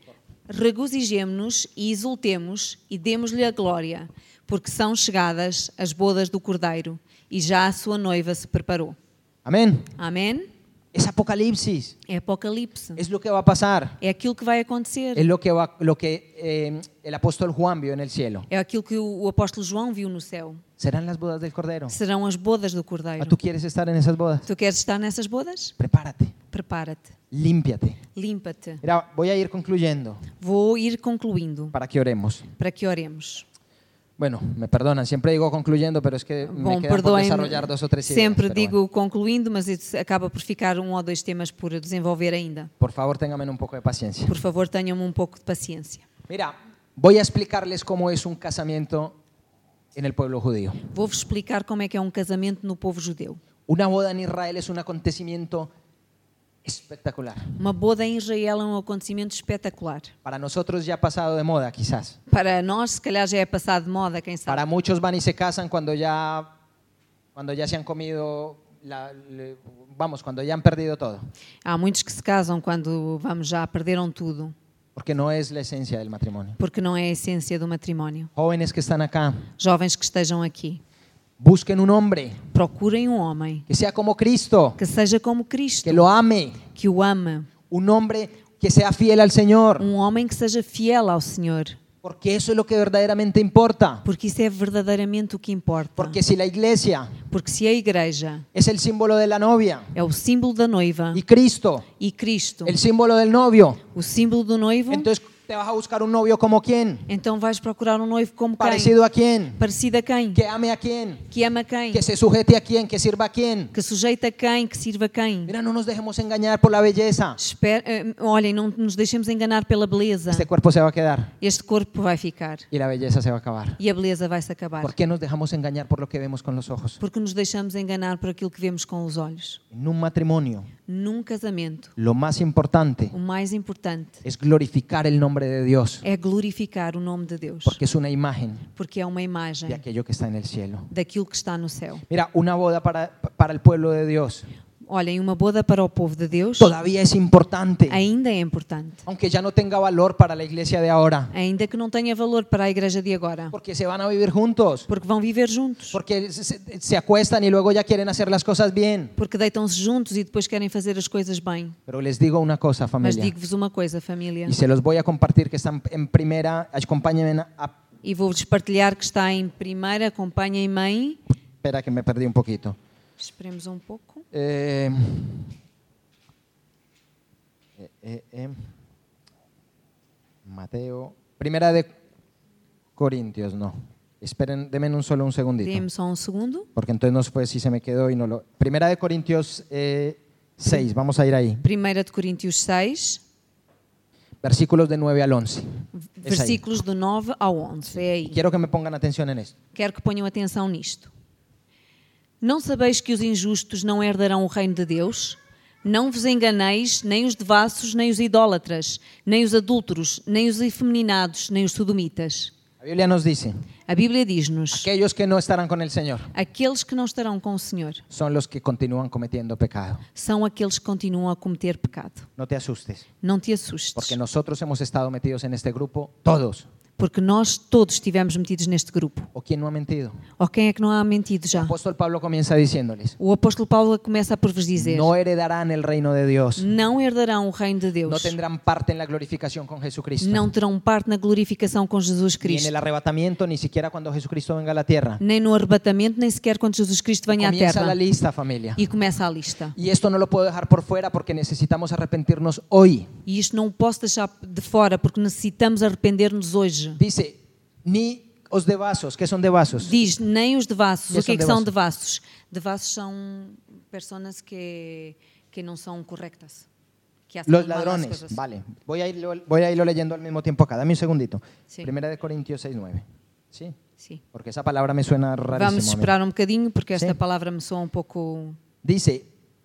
Regozijemo-nos e exultemos e demos-lhe a glória, porque são chegadas as bodas do Cordeiro e já a sua noiva se preparou. Amén. Amém? Es Apocalipsis. É Apocalipse. Es lo que va a pasar. É aquilo que vai acontecer. Es lo que, va, lo que eh, el apóstol Juan vio en el cielo. É aquilo que o, o apóstolo João viu no céu. Serán las bodas del Cordero. Serão as bodas do Ah, Cordeiro. ¿tú quieres estar en esas bodas? Tu queres estar nessas bodas? Prepárate. Prepara-te. Límpiate. Limpa-te. Mira, voy a ir concluyendo Vou ir concluindo para que oremos. para que oremos. Bueno, me perdonan, siempre digo concluyendo, pero es que me Bom, quedan por perdoem-me, desarrollar dos o tres ideas. sempre pero digo bueno. concluindo, mas isso acaba por ficar um ou dois temas por desenvolver ainda. Por favor, ténganme un poco de paciencia. Por favor, tenham um pouco de paciência. Mira, voy a explicarles cómo es un casamiento en el pueblo judío. Vou-vos explicar como é que é um casamento no povo judeu. Una boda en Israel es un acontecimiento espectacular. Uma boda em Israel é um acontecimento espetacular. Para nosotros ya ha pasado de moda, quizás. Para nós, se calhar, já é passado de moda, quem sabe. Para muchos van y se casan cuando ya, cuando ya se han comido, la, le- vamos, cuando ya han perdido todo. Há muitos que se casam quando, vamos, já perderam tudo, Porque no es la esencia del matrimonio. porque não é a essência do matrimónio. Jóvenes que están acá, Jovens que estejam aqui, busquen un hombre procurem um homem que sea como Cristo, que seja como Cristo, que lo ame. que o ama. Un hombre que sea fiel al Señor. Um homem que seja fiel ao Senhor, Porque eso es lo que verdaderamente importa. porque isso é verdadeiramente o que importa. Porque si la iglesia Porque se a igreja es el símbolo de la novia é o símbolo da noiva y Cristo e Cristo el símbolo del novio, o símbolo do noivo, entonces te vas a buscar un novio como quién, então vais procurar um noivo como quem? parecido a quién, Parecido a quem? que ame a quién, Que ama quem? que se sujete a quién, que sirva a quién. Que sujeita quem? Que sirva quem? Mira, no nos dejemos engañar por la belleza. Espera, eh, olhem, não nos deixemos enganar pela beleza. Este cuerpo se va a quedar Este corpo vai ficar y la belleza se va a acabar. e a beleza vai se acabar. ¿Por qué nos dejamos engañar por lo que vemos con los ojos? Porque nos deixamos enganar por aquilo que vemos com os olhos. En un matrimonio, Num casamento, lo más importante o mais importante es glorificar el nombre de Dios, é glorificar o nome de Deus, porque es una imagen porque é uma imagem de aquello que está en el cielo. daquilo que está no céu. Mira, una boda para, para el pueblo de Dios Olhem, uma boda para o povo de Deus todavía es importante, ainda é importante, aunque ya no tenga valor para la iglesia de ahora, ainda que não tenha valor para a igreja de agora, porque se van a vivir juntos, porque vão viver juntos, porque se, se- se acuestan y luego ya quieren hacer las cosas bien. porque deitam-se juntos e depois querem fazer as coisas bem. Pero les digo una cosa, Mas familia, digo-vos uma coisa, família, y se los voy a compartir que están en primera, acompáñenme a, e vou-vos partilhar que está em primeira, acompanhem-me aí. espera que me perdí un poquito. Esperemos um pouco. Eh, eh, eh, eh, Mateo, primera de Corintios, no. Esperen, denme un solo un segundito, Dê-me só um segundo. porque entonces no fue si se me quedó y no lo. Primera de Corintios eh, seis, vamos a ir ahí. Primeira de Coríntios seis, Versículos de nueve al once. Es ahí. versículos do nove ao onze. É aí. Quiero que me pongan atención en esto. Quero que ponham atenção nisto. Não sabeis que os injustos não herdarão o reino de Deus? Não vos enganeis, nem os devassos, nem os idólatras, nem os adúlteros, nem os efeminados, nem os sodomitas. Biblia nos dice, A Bíblia diz-nos: aquellos que no estarán con el Señor aqueles que não estarão com o Senhor son los que continúan cometiendo pecado. são aqueles que continuam a cometer pecado. No te asustes, Não te assustes, porque nosotros hemos estado metidos en este grupo, todos. porque nós todos estivemos metidos neste grupo. ¿O quién no ha mentido? Ou quem é que não há mentido El já? apóstol Pablo comienza diciéndoles, O apóstolo Paulo começa por vos dizer: no heredarán el reino de Dios, não herdarão o reino de no Deus, tendrán parte en la glorificación con Jesucristo, não terão parte na glorificação com Jesus ni en Cristo, el arrebatamiento, ni siquiera cuando Jesucristo venga a la tierra. nem no arrebatamento, nem sequer quando Jesus Cristo venha à Comienza la terra. lista, familia. E começa a lista. Y esto no lo puedo dejar por fuera porque necesitamos arrepentirnos hoy. E isto não posso deixar de fora porque necessitamos arrepender-nos hoje. Dice, ni os de vasos, ¿qué son de vasos? Diz, nem os devassos. Que O que é que são são devassos? Devassos são pessoas que, que não são correctas. Que hacen Los malas ladrones. cosas. Vale, voy a, irlo, voy a irlo leyendo al mismo tiempo acá. Dame un segundito. Sí. Primera de Corintios seis nueve. ¿Sí? Sim. Porque esa palabra me suena rarísima. Vamos a mí. esperar um bocadinho porque esta Sim. palavra me soa um pouco... Dice,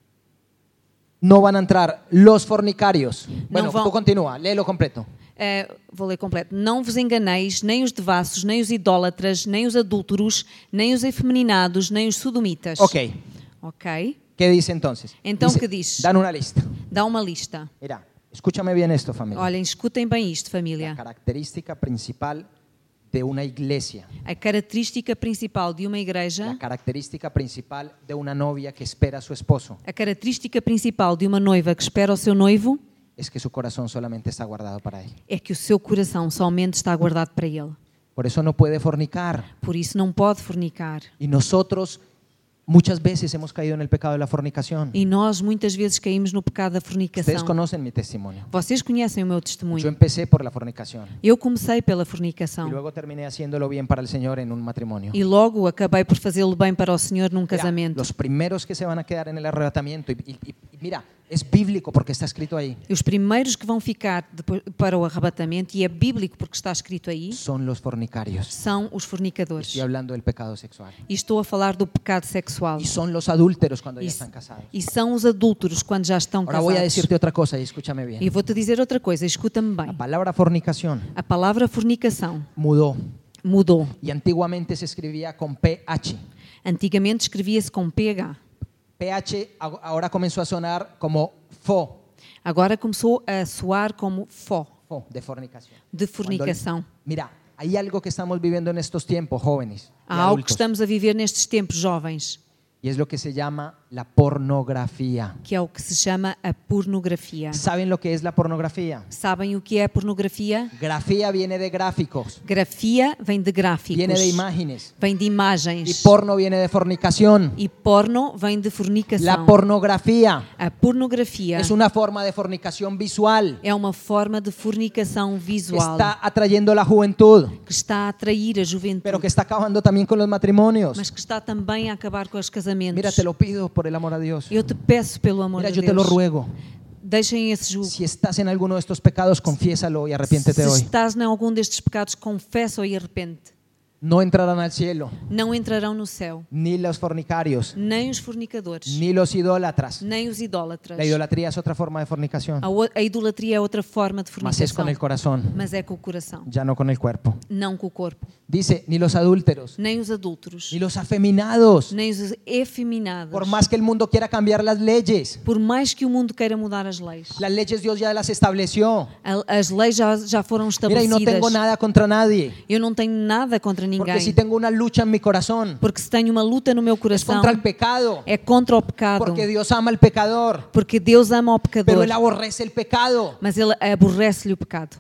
no van a entrar los fornicarios. Bueno, vão- tú continúa, léelo completo. Eh, vou ler completo. Não vos enganeis, nem os devassos, nem os idólatras, nem os adúlteros, nem os efeminados, nem os sodomitas. Ok, Ok. ¿qué dice entonces? Entonces, Dice, ¿qué dice? Dan una lista. Dá uma lista. Mira, escúchame bien esto, familia. Olhem, escutem bem isto, La família. característica principal de una iglesia, A característica principal de uma la igreja, característica principal de una novia que espera a su esposo, a característica principal de uma noiva que espera o seu noivo, es que su corazón solamente está guardado para él. é que o seu coração somente está guardado para ele. Por eso no puede fornicar. Por isso não pode fornicar. Y nosotros muchas veces hemos caído en el pecado de la fornicación. E nós muitas vezes caímos no pecado da Ustedes fornicação. conocen mi testimonio. Vocês conhecem o meu Yo testemunho. empecé por la fornicación Eu comecei pela y fornicação luego terminé haciéndolo bien para el Señor en un matrimonio. e logo acabei por fazê-lo bem para o Senhor num Mira, casamento. los primeros que se van a quedar en el arrebatamiento, y, y- y- y mira, es bíblico porque está escrito ahí, E os primeiros que vão ficar depois, para o arrebatamento, e é bíblico porque está escrito aí, son los fornicarios. são os fornicadores. Estoy hablando del pecado sexual. E estou a falar do pecado sexual. Y son los adúlteros cuando E, ya están casados. e são os adúlteros quando já estão Ahora voy a casados. decirte otra cosa y escúchame bien. E vou-te dizer outra coisa, escuta-me La bem. palabra fornicación A palavra fornicação mudó mudou. y antiguamente se escribía con P H. Antigamente escrevia-se com P H. P H ag- ahora comenzó a sonar como fo, Agora começou a soar como fó, fo de fornicación. de Cuando- fornicação. mira, hay algo que estamos viviendo en estos tiempos, jóvenes y Há algo que adultos, estamos a viver nestes tempos jovens, y es lo que se llama la pornografía. que é o que se chama a pornografia. ¿Saben lo que es la pornografía? Sabem o que é a pornografia? Grafía viene de gráficos, Grafia vem de gráficos, viene de imágenes, vem de y imagens. porno viene de fornicación. E porno vem de fornicação. La pornografía A pornografia es una forma de fornicación visual. é uma forma de fornicação Que visual está atrayendo a la juventud, que está a atrair a juventude, pero que está acabando también con los matrimonios. mas que está também a acabar com os casamentos. Mira, te lo pido por el amor a Dios. Eu te peço pelo amor Mira, de yo te lo Deus, ruego. deixem esse jugo. Si estás en alguno de estos pecados, confiésalo y arrepiéntete Se hoy. estás em algum destes pecados, confessa e arrepende. No entrarán al cielo Não entrarão no céu, ni los fornicarios, nem os fornicadores, ni los idólatras. nem os idólatras. La idolatría es otra forma de fornicación, A, o- a idolatria é outra forma de mas es con fornicação, el corazón, mas é com o coração, ya no con el cuerpo. não com o corpo. Dice, ni los adúlteros, Nem os adúlteros, ni los afeminados, nem os efeminados. por más que el mundo quiera cambiar las leyes. Por mais que o mundo queira mudar as leis, Las leyes Dios ya las estableció. a- as leis já, já foram Mira, y no estabelecidas. tengo nada contra nadie, Eu não tenho nada contra porque ninguém, si tengo una lucha en mi corazón, porque se tenho uma luta no meu es coração, contra el pecado, é contra o pecado, porque Dios ama al pecador, porque Deus ama o pero pecador, Él aborrece el pecado. mas Ele aborrece-lhe o pecado.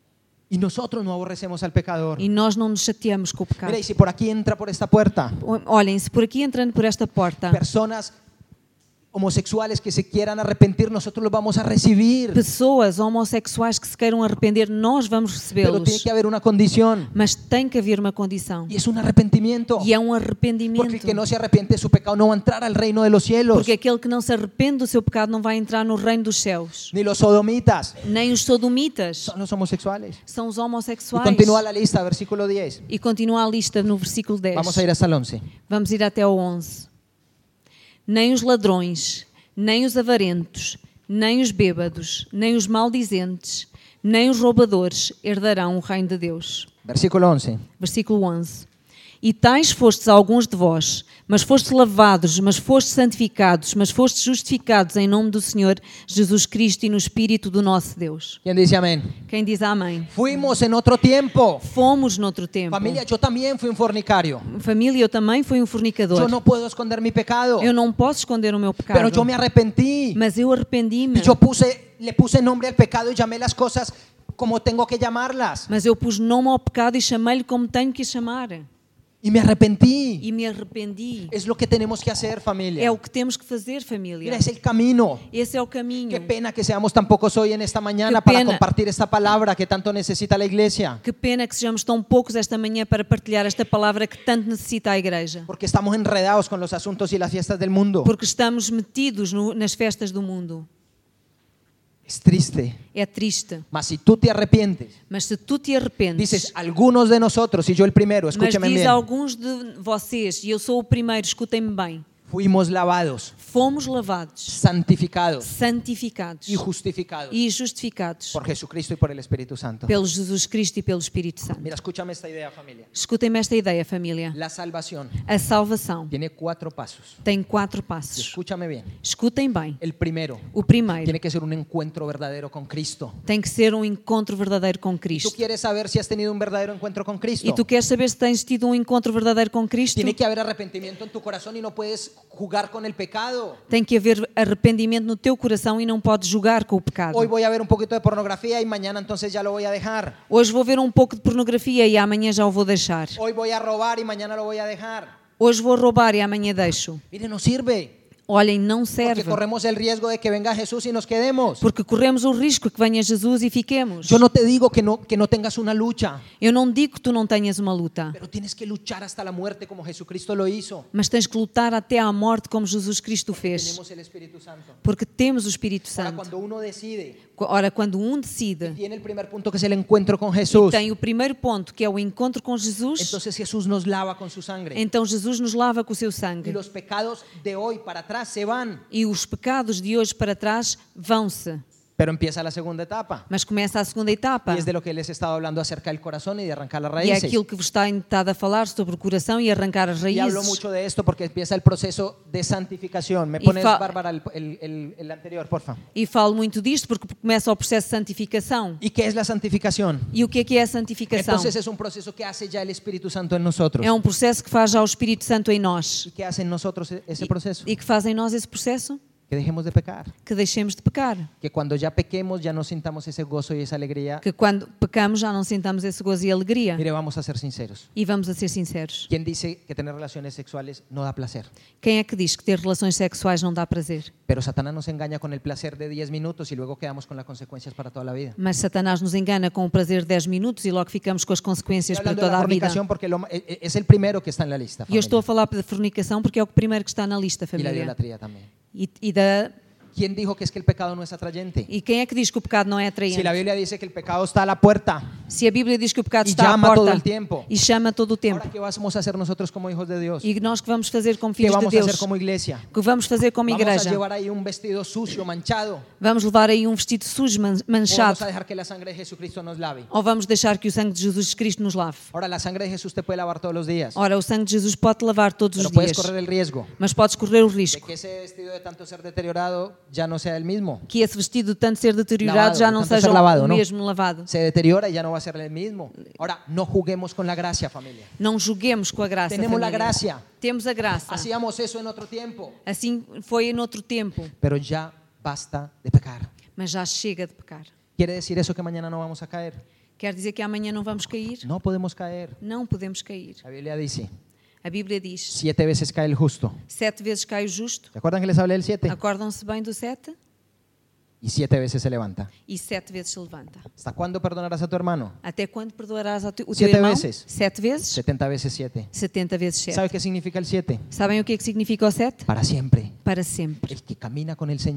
Y nosotros no aborrecemos al pecador. E nós não nos chateamos com o pecado. Mira, y si por aquí entra por esta puerta Olhem, se por aqui entrando por esta porta, personas homosexuales que se quieran arrepentir, nosotros los vamos a recibir. pessoas homossexuais que se queiram arrepender, nós vamos Pero tiene recebê-los. que haber una condición, Mas tem que haver uma condição. y es un arrepentimiento. E é um Porque arrependimento. el que no se arrepiente de su pecado no va a entrar al reino de los cielos. Porque aquele que não se arrepende do seu pecado não vai entrar no reino dos céus. Ni los sodomitas, Nem os sodomitas. son los homosexuales. São os Y homossexuais. continúa la lista, versículo diez. E continua a lista no versículo dez. Vamos a ir hasta el once. Vamos ir até ao onze. Nem os ladrões, nem os avarentos, nem os bêbados, nem os maldizentes, nem os roubadores herdarão o reino de Deus. Versículo once. Versículo onze. E tais fostes alguns de vós, mas fostes lavados, mas fostes santificados, mas fostes justificados em nome do Senhor Jesus Cristo e no Espírito do nosso Deus. ¿Quién dice amén? Quem diz amém? Fuimos en otro tiempo. Fomos noutro tempo. Familia, yo también fui un fornicario. Família, eu também fui um fornicador. Yo no puedo esconder mi pecado. Eu não posso esconder o meu pecado. Pero yo me arrepentí. Mas eu arrependi-me. Y yo puse, le puse nombre al pecado y llamé las cosas como tengo que llamarlas. Mas eu pus nome ao pecado e chamei-lhe como tenho que chamar. Y me arrepentí. E me arrependi. Es lo que tenemos que hacer, familia. É o que temos que fazer, família. Mira, es el camino. Esse é o caminho. Qué pena que seamos tan pocos hoy en esta mañana Qué para pena. compartir esta palabra que tanto necesita la iglesia. Que pena que sejamos tão poucos esta manhã para partilhar esta palavra que tanto necessita a igreja. Porque estamos enredados con los asuntos y las fiestas del mundo. Porque estamos metidos no, nas festas do mundo. Es triste. É triste. Mas si tú te arrepientes, Mas se tu te arrependes, dices, algunos de nosotros, y yo el primero, mas escúchame diz bien, alguns de vocês, e eu sou o primeiro, escutem-me bem, fuimos lavados, fomos lavados, santificados santificados y justificados e justificados por Jesucristo y por el Espíritu Santo. pelo Jesus Cristo e pelo Espírito Santo. Mira, escúchame esta idea, familia. Escutem-me esta ideia, família. La salvación A salvação tiene cuatro pasos. tem quatro Y passos. escúchame bien. Escutem bem. El primero O primeiro tiene que ser un encuentro verdadero con Cristo. tem que ser um encontro verdadeiro com ¿Tú Cristo. quieres saber si has tenido un verdadero encuentro con Cristo? E tu queres saber se tens tido um encontro verdadeiro com Cristo? Tiene que haber arrepentimiento en tu corazón y no puedes jugar con el pecado. Tem que haver arrependimento no teu coração e não podes jogar com o pecado. Hoy voy a ver un poquito de pornografía y mañana entonces ya lo voy a dejar. Hoje vou ver um pouco de pornografia e amanhã já o vou deixar. Hoy voy a robar y mañana lo voy a dejar. Hoje vou roubar e amanhã deixo. Mire, no sirve. Olhem, não Porque serve. corremos el riesgo de que venga Jesús y nos quedemos. Porque corremos o risco que venha Jesus e fiquemos. Yo no te digo que no, que no tengas una lucha, Eu não digo que tu não tenhas uma luta, pero tienes que luchar hasta la muerte como Jesucristo lo hizo. mas tens que lutar até à morte como Jesus Cristo fez. Tenemos el Espíritu Santo. Porque temos o Espírito Ahora, Santo. cuando uno decide, Ora, quando um decide, tiene el primer punto que es el encuentro con Jesús, tem o primeiro ponto, que é o encontro com Jesus, entonces Jesús nos lava con su sangre. então Jesus nos lava com o seu Y sangue. los pecados de hoy para atrás se van. E os pecados de hoje para trás vão-se. Pero empieza la segunda etapa. Mas começa a segunda etapa. Y es de lo que les he estado hablando acerca del corazón y de arrancar las E é raíces. aquilo que vos está estado a falar sobre o coração e arrancar as Y hablo raízes. mucho de esto porque empieza el proceso de santificación. ¿Me Y pones, fa- Bárbara, el, el- el- el anterior, porfa? E falo muito disto porque começa o processo de santificação. ¿Y qué es la santificación? E o que é que é a santificação? Entonces es un proceso que hace ya el Espíritu Santo en nosotros. É um processo que faz já o Espírito Santo em nós. ¿Y qué hace en nosotros e- ese proceso? E que faz em nós esse processo? Que dejemos de pecar. Que deixemos de pecar. Que cuando ya pequemos ya no sintamos ese gozo y esa alegría. Que quando pecamos já não sintamos esse gozo e alegria. Mire, vamos a ser sinceros. E vamos a ser sinceros. ¿Quién dice que tener relaciones sexuales no da placer? Quem é que diz que ter relações sexuais não dá prazer? Pero Satanás nos engaña con el placer de diez minutos y luego quedamos con las consecuencias para toda la vida. Mas Satanás nos engana com o prazer de dez minutos e logo ficamos com as Estoy consequências para hablando de toda la a vida. fornicación porque lo- e- e- es el primero que está en la lista. E eu familia. estou a falar de fornicação porque é o primeiro que está na lista, Y la família. idolatría también. E, e, da, ¿Quién dijo que es que el pecado no es atrayente? e quem é que diz que o pecado não é atraente? Si la Biblia dice que el pecado está a la puerta, Se a Bíblia diz que o pecado Y está à llama todo porta el tiempo. e chama todo o tempo, ¿ahora qué vamos a hacer nosotros como hijos de Dios? e nós que vamos fazer como ¿Qué filhos de vamos a hacer Deus? como iglesia? O que vamos fazer como ¿Vamos a igreja? llevar ahí un vestido sucio, manchado? Vamos levar aí um vestido sujo, man- ¿O vamos manchado? a dejar que la sangre de Jesucristo nos lave? Ou vamos deixar que o sangue de Jesus Cristo nos lave? Ahora, la sangre de Jesús te puede lavar todos los días, Ora, o sangue de Jesus pode te lavar todos pero os puedes dias, correr el riesgo mas podes correr o de risco que ese vestido de tanto ser deteriorado ya no sea el mismo. que esse vestido, de tanto ser deteriorado, Lavado, já de não tanto seja ser lavado, o não? mesmo lavado. Se deteriora y ya no va a ser el mismo. Ahora, no juguemos con la gracia, familia. Não julguemos com a graça, Tenemos la família. gracia. Temos a graça. Hacíamos eso en otro tiempo, Assim foi em outro tempo, pero ya basta de pecar. mas já chega de pecar. ¿Quiere decir eso que mañana no vamos a caer? Quer dizer que amanhã não vamos cair? No podemos caer. Não podemos cair. La Biblia dice, A Bíblia diz: siete veces cae el justo. sete vezes cai o justo. ¿Se acuerdan que les hablé del siete? Acordam-se bem do sete? Y siete veces se levanta. E sete vezes se levanta. ¿Hasta cuándo perdonarás a tu hermano? Até quando perdoarás ao teu, o teu Siete irmão? vezes. Sete vezes? setenta veces siete. setenta vezes sete. ¿Sabe qué significa el siete? Sabem o que é que significa o sete? Para siempre. Para sempre. El que camina con el Señor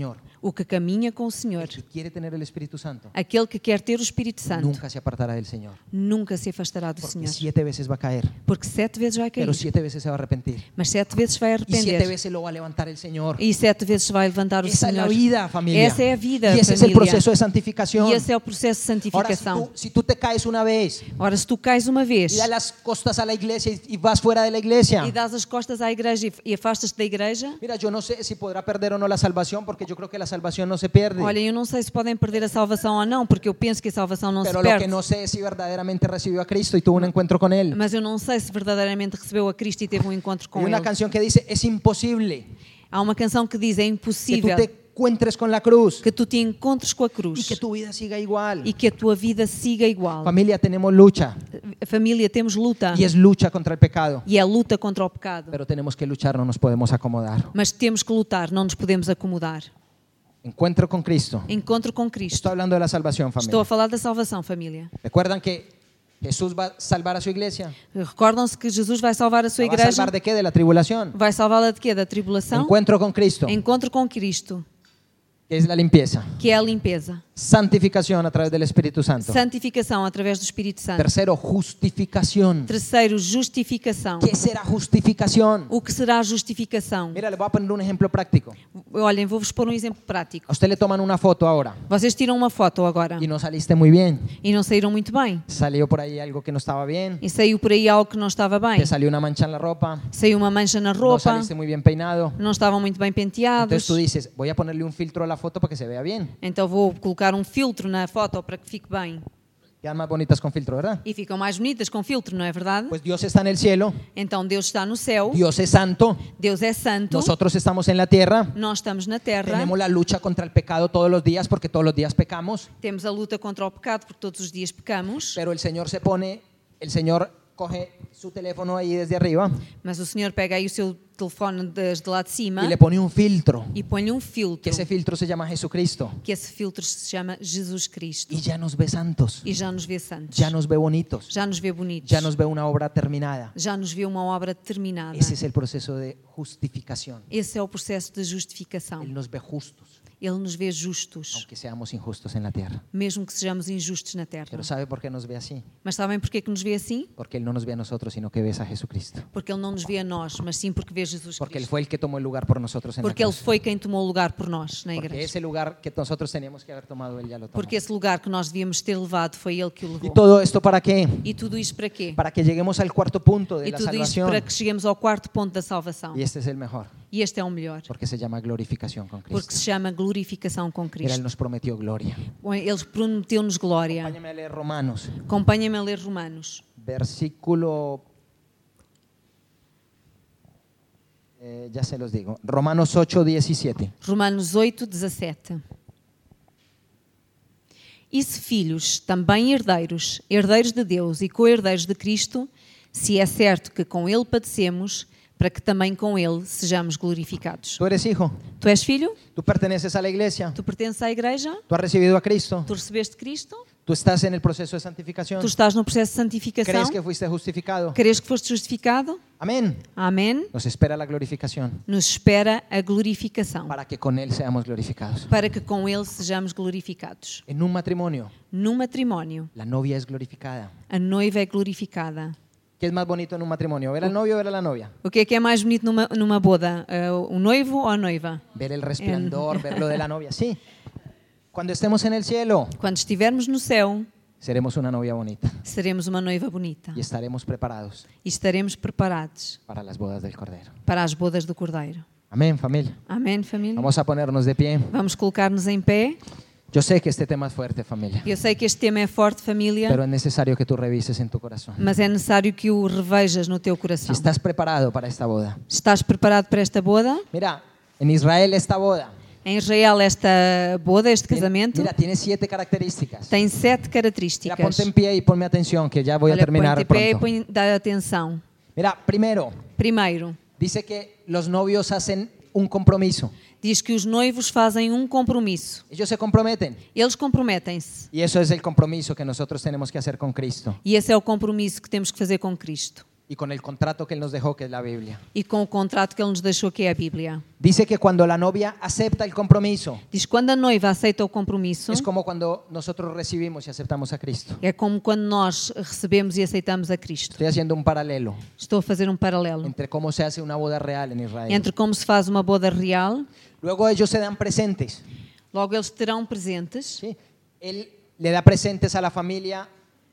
O que caminha com o Senhor, el que quiere tener el Espíritu Santo, aquele que quer ter o Espírito Santo, nunca se apartará del Señor. nunca se afastará do Porque Senhor. siete veces va a caer, Porque sete vezes vai cair, pero siete veces se va a arrepentir. mas sete vezes vai Y siete arrepender. veces lo va a levantar el Señor. E sete vezes vai levantar o Esa es la Senhor. vida, familia. Essa é a vida, Y ese es el família. proceso de santificación. E esse é o processo de Ahora, si santificação. tú, si tú te caes una vez Ora, se tu cais uma vez y das las costas a la iglesia y, y vas fuera de la iglesia, e dás as costas à igreja e- e afastas-te da igreja, mira, yo no sé si podrá perder o no la salvación, porque yo creo que la salvación no se pierde. olha, eu não sei se podem perder a salvação ou não, porque eu penso que a salvação não Pero se lo que perde. no sé es si verdaderamente recibió a Cristo y tuvo un encuentro con Él. Mas eu não sei se verdadeiramente recebeu a Cristo e teve um encontro Hay com una Ele. canción que dice, es imposible Há uma canção que diz: é que tú impossível te encuentres con la cruz que tu te encontres com a y cruz que tu vida siga igual. e que a tua vida siga igual. Familia, tenemos lucha A família, temos luta y es lucha contra el pecado, e é luta contra o pecado. pero tenemos que luchar, no nos podemos acomodar. Mas temos que lutar, não nos podemos acomodar. Encuentro con Cristo. Encontro com Cristo. Estoy hablando de la salvación, Estou familia. a falar da salvação, família. ¿Recuerdan que Jesús va a salvar a su iglesia? Recordam-se que Jesus vai salvar a sua ¿La va a igreja. salvar de qué? De la tribulación. Vai salvá-la de quê? Da tribulação? Encuentro con Cristo, Encontro com Cristo, que es la limpieza. que é a limpeza. Santificación a través del Espíritu Santo. Santificação através do Espírito Santo. Tercero, justificación. Terceiro, justificação. ¿Qué será justificación? O que será a justificação? Mira, le voy a poner un ejemplo práctico. Olhem, vou-vos pôr um exemplo prático. A usted le toman una foto ahora Vocês tiram uma foto agora y no saliste muy bien. e não saíram muito bem. Salió por ahí algo que no estaba bien. E saiu por aí algo que não estava bem. Te salió una mancha en la ropa. Saiu uma mancha na No roupa, saliste muy bien peinado. não estavam muito bem Entonces penteados. tú dices, voy a ponerle un filtro a la foto para que se vea bien. Então vou colocar um filtro na foto para que fique bem. Quedan más bonitas con filtro, ¿verdad? E ficam mais bonitas com filtro, não é verdade? Pues Dios está en el cielo. Então Deus está no céu, Dios es santo. Deus é santo, Nosotros estamos en la tierra. nós estamos na terra, Tenemos la lucha contra el pecado todos los días porque todos los días pecamos. temos a luta contra o pecado porque todos os dias pecamos, Pero el Señor se pone, el Señor coge su teléfono ahí desde arriba mas o Senhor pega aí o seu telefone desde lá de cima y le pone un filtro. e põe um filtro, Que ese filtro se llama Jesucristo. que esse filtro se chama Jesus Cristo Y ya nos ve santos. e já nos vê santos, Ya nos ve bonitos. já nos vê bonitos, Ya nos ve una obra terminada. já nos vê uma obra terminada. Ese es el proceso de justificación. Esse é o processo de justificação. Él nos ve justos, Ele nos vê justos, aunque seamos injustos en la tierra. mesmo que sejamos injustos na terra. Pero ¿sabe por qué nos ve así? Mas sabem porquê que nos vê assim? Porque Él no nos ve a nosotros, sino que ves a Jesucristo. Porque Ele não nos vê a nós, mas sim porque vê Jesus Porque Él Cristo. fue el que tomó el lugar por nosotros en la Porque Ele cruz. foi quem tomou o lugar por nós na Porque igreja. ese lugar que nosotros teníamos que haber tomado, Él ya lo tomó. Porque esse lugar que nós devíamos ter levado foi Ele que o ¿Y levou. todo esto para qué? E tudo isto para quê? Para que lleguemos al cuarto punto de E la tudo isto salvación. para que cheguemos ao quarto ponto da salvação. Y este es el mejor, E este é o melhor, porque se llama glorificación con porque Cristo. se chama glorificação com Mira, Él Cristo. nos prometió gloria. Ele prometeu-nos glória. Acompáñame a leer Romanos, Acompanha-me a ler Romanos. versículo, eh, ya se los digo, Romanos ocho, diecisiete. Romanos oito, dezassete. E se filhos, também herdeiros, herdeiros de Deus e co-herdeiros de Cristo, se é certo que com Ele padecemos, para que também com Ele sejamos glorificados. Tú eres hijo, Tu és filho? tú perteneces a la iglesia, Tu pertences à igreja? tú has recibido a Cristo, Tu recebeste Cristo? tú estás en el proceso de santificación. Tu estás no processo de santificação? ¿Crees que fuiste justificado? Crees que foste justificado? Amén. Amém. Nos espera la glorificación Nos espera a glorificação, para que con Él seamos glorificados. para que com Ele sejamos glorificados. En un matrimonio, Num matrimónio, la novia es glorificada. a noiva é glorificada. ¿Qué es más bonito en un matrimonio? ¿Ver al novio o ver a la novia? O que é que é mais bonito numa, numa boda? Uh, o noivo ou a noiva? Ver el resplandor, ver lo de la novia. Sí. Cuando estemos en el cielo, Quando estivermos no céu, seremos una novia bonita seremos uma noiva bonita y estaremos preparados e estaremos preparados para las bodas del Cordero. para as bodas do Cordeiro. Amén, familia. Amém, família? Vamos a ponernos de pie. Vamos colocar-nos em pé. Yo sé que este tema es fuerte, familia, Eu sei que este tema é forte, família, pero es necesario que tú revises en tu corazón. mas é necessário que o revejas no teu Si coração. estás preparado para esta boda. Estás preparado para esta boda? Mira, en Israel esta boda Em Israel, esta boda, este tiene, casamento, mira, tiene siete características. tem sete Mira, características. ponte en pie y ponme atención, que ya voy a Olha, terminar põe-te em pé e pronto. põe, dá atenção. Mira, primero, Primeiro, dice que los novios hacen un compromiso. diz que os noivos fazem um compromisso. Ellos se comprometen. Eles comprometem-se. Y eso es el compromiso que nosotros tenemos que hacer con Cristo. E esse é o compromisso que temos que fazer com Cristo. y con el contrato que Él nos dejó, que es la Biblia. e com o contrato que Ele nos deixou, que é a Bíblia. Dice que cuando la novia acepta el compromiso, Diz que quando a noiva aceita o compromisso, es como cuando nosotros recibimos y aceptamos a Cristo. é como quando nós recebemos e aceitamos a Cristo. Estoy haciendo un paralelo Estou a fazer um paralelo entre cómo se hace una boda real en Israel. entre como se faz uma boda real. Luego ellos se dan presentes. Logo eles terão presentes. ¿Sí? Él le da presentes a la familia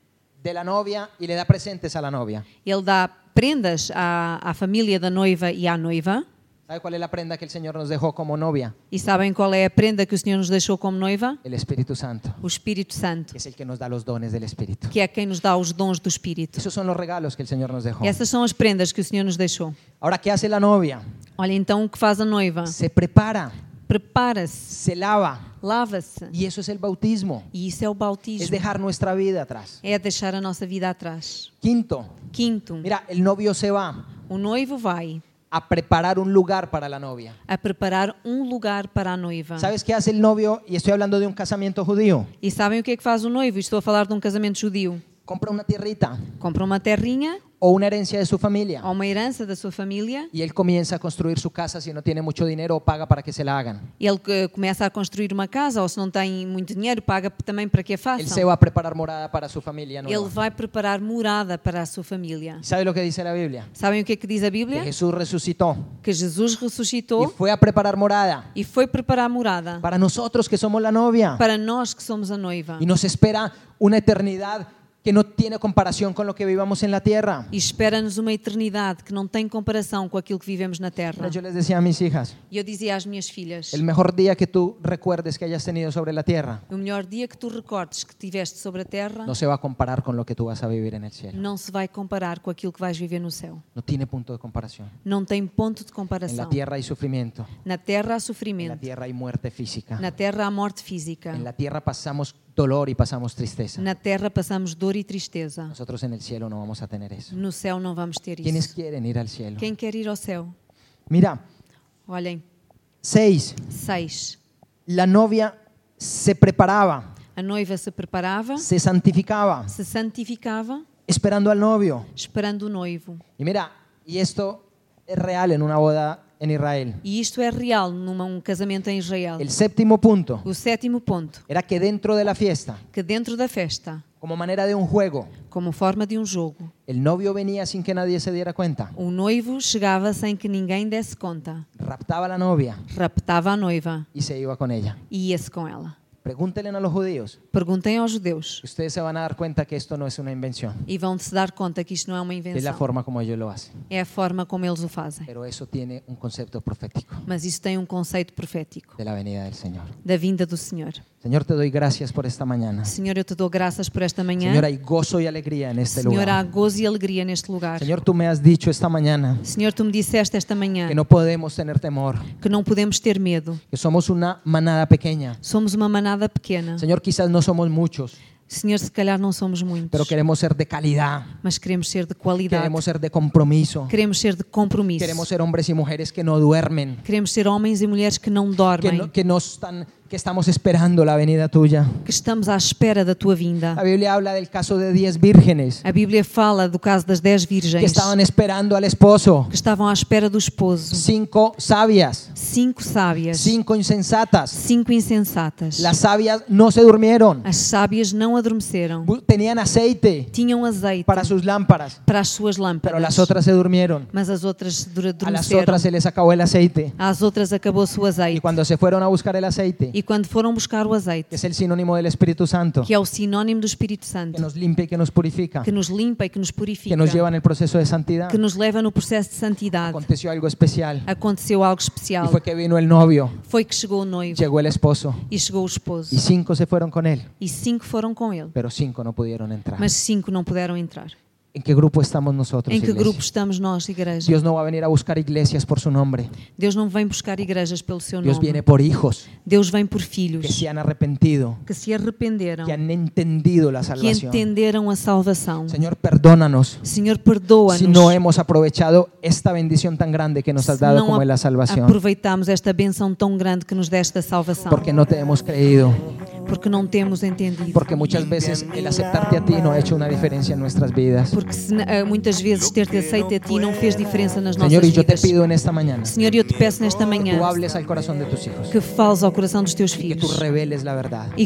de la novia y le da presentes a la novia. Ele dá prendas à, à família da noiva e à noiva. ¿Sabe cuál es la prenda que el Señor nos dejó como novia? E sabem qual é a prenda que o Senhor nos deixou como noiva? El Espíritu Santo, O Espírito Santo, que es el que nos da los dones del Espíritu. que é quem nos dá os dons do Espírito. Esos son los regalos que el Señor nos dejó. E essas são as prendas que o Senhor nos deixou. Ahora, ¿qué hace la novia? Olha, então o que faz a noiva? Se prepara, Prepara-se, se lava. lava-se. Y eso es el bautismo. E isso é o Es bautismo. dejar nuestra vida atrás. É deixar a nossa vida atrás. Quinto, Quinto, mira, el novio se va o noivo vai a preparar un lugar para la novia. a preparar um lugar para a noiva. ¿Sabes qué hace el novio? Y estoy hablando de un casamiento judío. E sabem o que é que faz o noivo? Estou a falar de um casamento judio. Compra una tierrita Compra uma terrinha o una herencia de su familia. ou uma herança da sua família. Y él comienza a construir su casa. Si no tiene mucho dinero, o paga para que se la hagan. Ele que começa a construir uma casa, ou se não tem muito dinheiro, paga também para que a Él se façam. va a preparar morada para su familia Ele nueva. vai preparar morada para a sua família. ¿Sabe lo que dice la Biblia? Sabem o que é que diz a Que Bíblia? Jesús resucitó Que Jesus y ressuscitou fue a preparar morada e foi preparar morada para nosotros que somos la novia. para nós que somos a noiva. Y nos espera una eternidad que no tiene comparación con lo que vivamos en la tierra. E espera-nos uma eternidade que não tem comparação com aquilo que vivemos na Terra. Yo les decía a mis hijas, E eu dizia às minhas filhas, el mejor día que tú recuerdes que hayas tenido sobre la tierra o melhor dia que tu recordes que tiveste sobre a Terra no se va a comparar con lo que tú vas a vivir en el cielo. não se vai comparar com aquilo que vais viver no céu. No tiene punto de comparación. Não tem ponto de En la comparação. tierra hay sufrimiento, Na Terra há en la sofrimento. tierra hay muerte física, Na Terra há morte física. en la tierra pasamos dolor y pasamos tristeza. Na Terra passamos dor e tristeza. Nosotros en el cielo no vamos a tener eso. No céu não vamos ter ¿Quiénes isso. quieren ir al cielo? Quem quer ir ao céu? Mira, Olhem, seis, seis. la novia se preparaba, A noiva se preparava, se santificaba, se santificava, esperando al novio. esperando o noivo. Y mira, y esto es real en una boda en Israel. E isto é real num um casamento em Israel. El séptimo punto O sétimo ponto, era que dentro de la fiesta, que dentro da festa, como manera de un juego, como forma de um jogo, el novio venía sin que nadie se diera cuenta, o noivo chegava sem que ninguém desse conta, raptaba a la novia raptava a noiva y se iba con ella. e ia-se com ela. Pregúntenle a los judíos. Perguntem aos judeus Ustedes se van a dar cuenta que esto no es una invención, e vão-se dar conta que isto não é uma es la invenção. forma como ellos lo hacen. É a forma como eles o fazem. Pero eso tiene un concepto profético Mas isso tem um conceito profético de la venida del Señor. da vinda do Senhor. Señor, te doy gracias por esta mañana. Senhor, eu te dou graças por esta manhã. Señor, hay gozo y alegría en este Senhor, há lugar. gozo e alegria neste lugar. Señor, tú me has dicho esta mañana Senhor, tu me disseste esta manhã que no podemos tener temor, que não podemos ter medo. que somos una manada pequeña. Somos uma manada pequena. Señor, quizás no somos muchos, Senhor, se calhar não somos muitos, pero queremos ser de calidad, mas queremos ser de qualidade. queremos ser de compromiso, Queremos ser de compromisso. queremos ser hombres y mujeres que no duermen, Queremos ser homens e mulheres que não que, dormem, no- que, no están, que estamos esperando la venida tuya. que estamos à espera da tua vinda. La Biblia habla del caso de diez vírgenes A Bíblia fala do caso das dez que virgens estaban esperando al esposo, que estavam à espera do esposo. cinco sabias, Cinco sábias, cinco insensatas. cinco insensatas. Las sabias no se durmieron, As sábias não adormeceram. bu- tenían aceite Tinham azeite para sus lámparas, para as suas pero lâmpadas, las otras se durmieron. mas as outras dur- A las adormeceram. otras se les acabó el aceite. Às outras acabou-se o Y azeite. cuando se fueron a buscar el aceite, E quando foram buscar o que azeite, es el sinónimo del Espíritu Santo, que é o sinónimo do Espírito que Santo, nos limpia y que nos purifica, que nos limpa e que nos que purifica, nos lleva en el proceso de santidad, que nos leva no processo de santidade, aconteció algo especial. aconteceu algo Y especial. fue que vino el novio, Foi que chegou o noivo llegó el esposo, e chegou o esposo. y cinco se fueron con él, E cinco foram com ele, pero cinco no pudieron entrar. mas cinco não puderam entrar. ¿En qué grupo estamos nosotros, Em que iglesia? grupo estamos nós, igreja? Dios no va a venir a buscar iglesias por su nombre. Deus não vem buscar igrejas pelo seu Dios nome. viene por hijos Deus vem por que filhos se han arrepentido, que se arrependeram, que han entendido la que salvación. entenderam a salvação. Señor, perdónanos Senhor, perdoa-nos si no hemos aprovechado esta bendición tan grande que nos has se dado não como a- es la salvación, aproveitamos esta benção tão grande que nos deste a salvação, porque no te hemos creído, porque não temos entendido, porque muchas veces el aceptarte a ti no ha hecho una diferencia en nuestras vidas. porque porque se, uh, muitas vezes ter-te aceito a ti não fez diferença nas Señor, nossas y yo te vidas. pido en esta mañana Senhor, eu te peço nesta que manhã tú hables al corazón de tus hijos, que fales ao coração dos teus que tú filhos reveles la verdad, e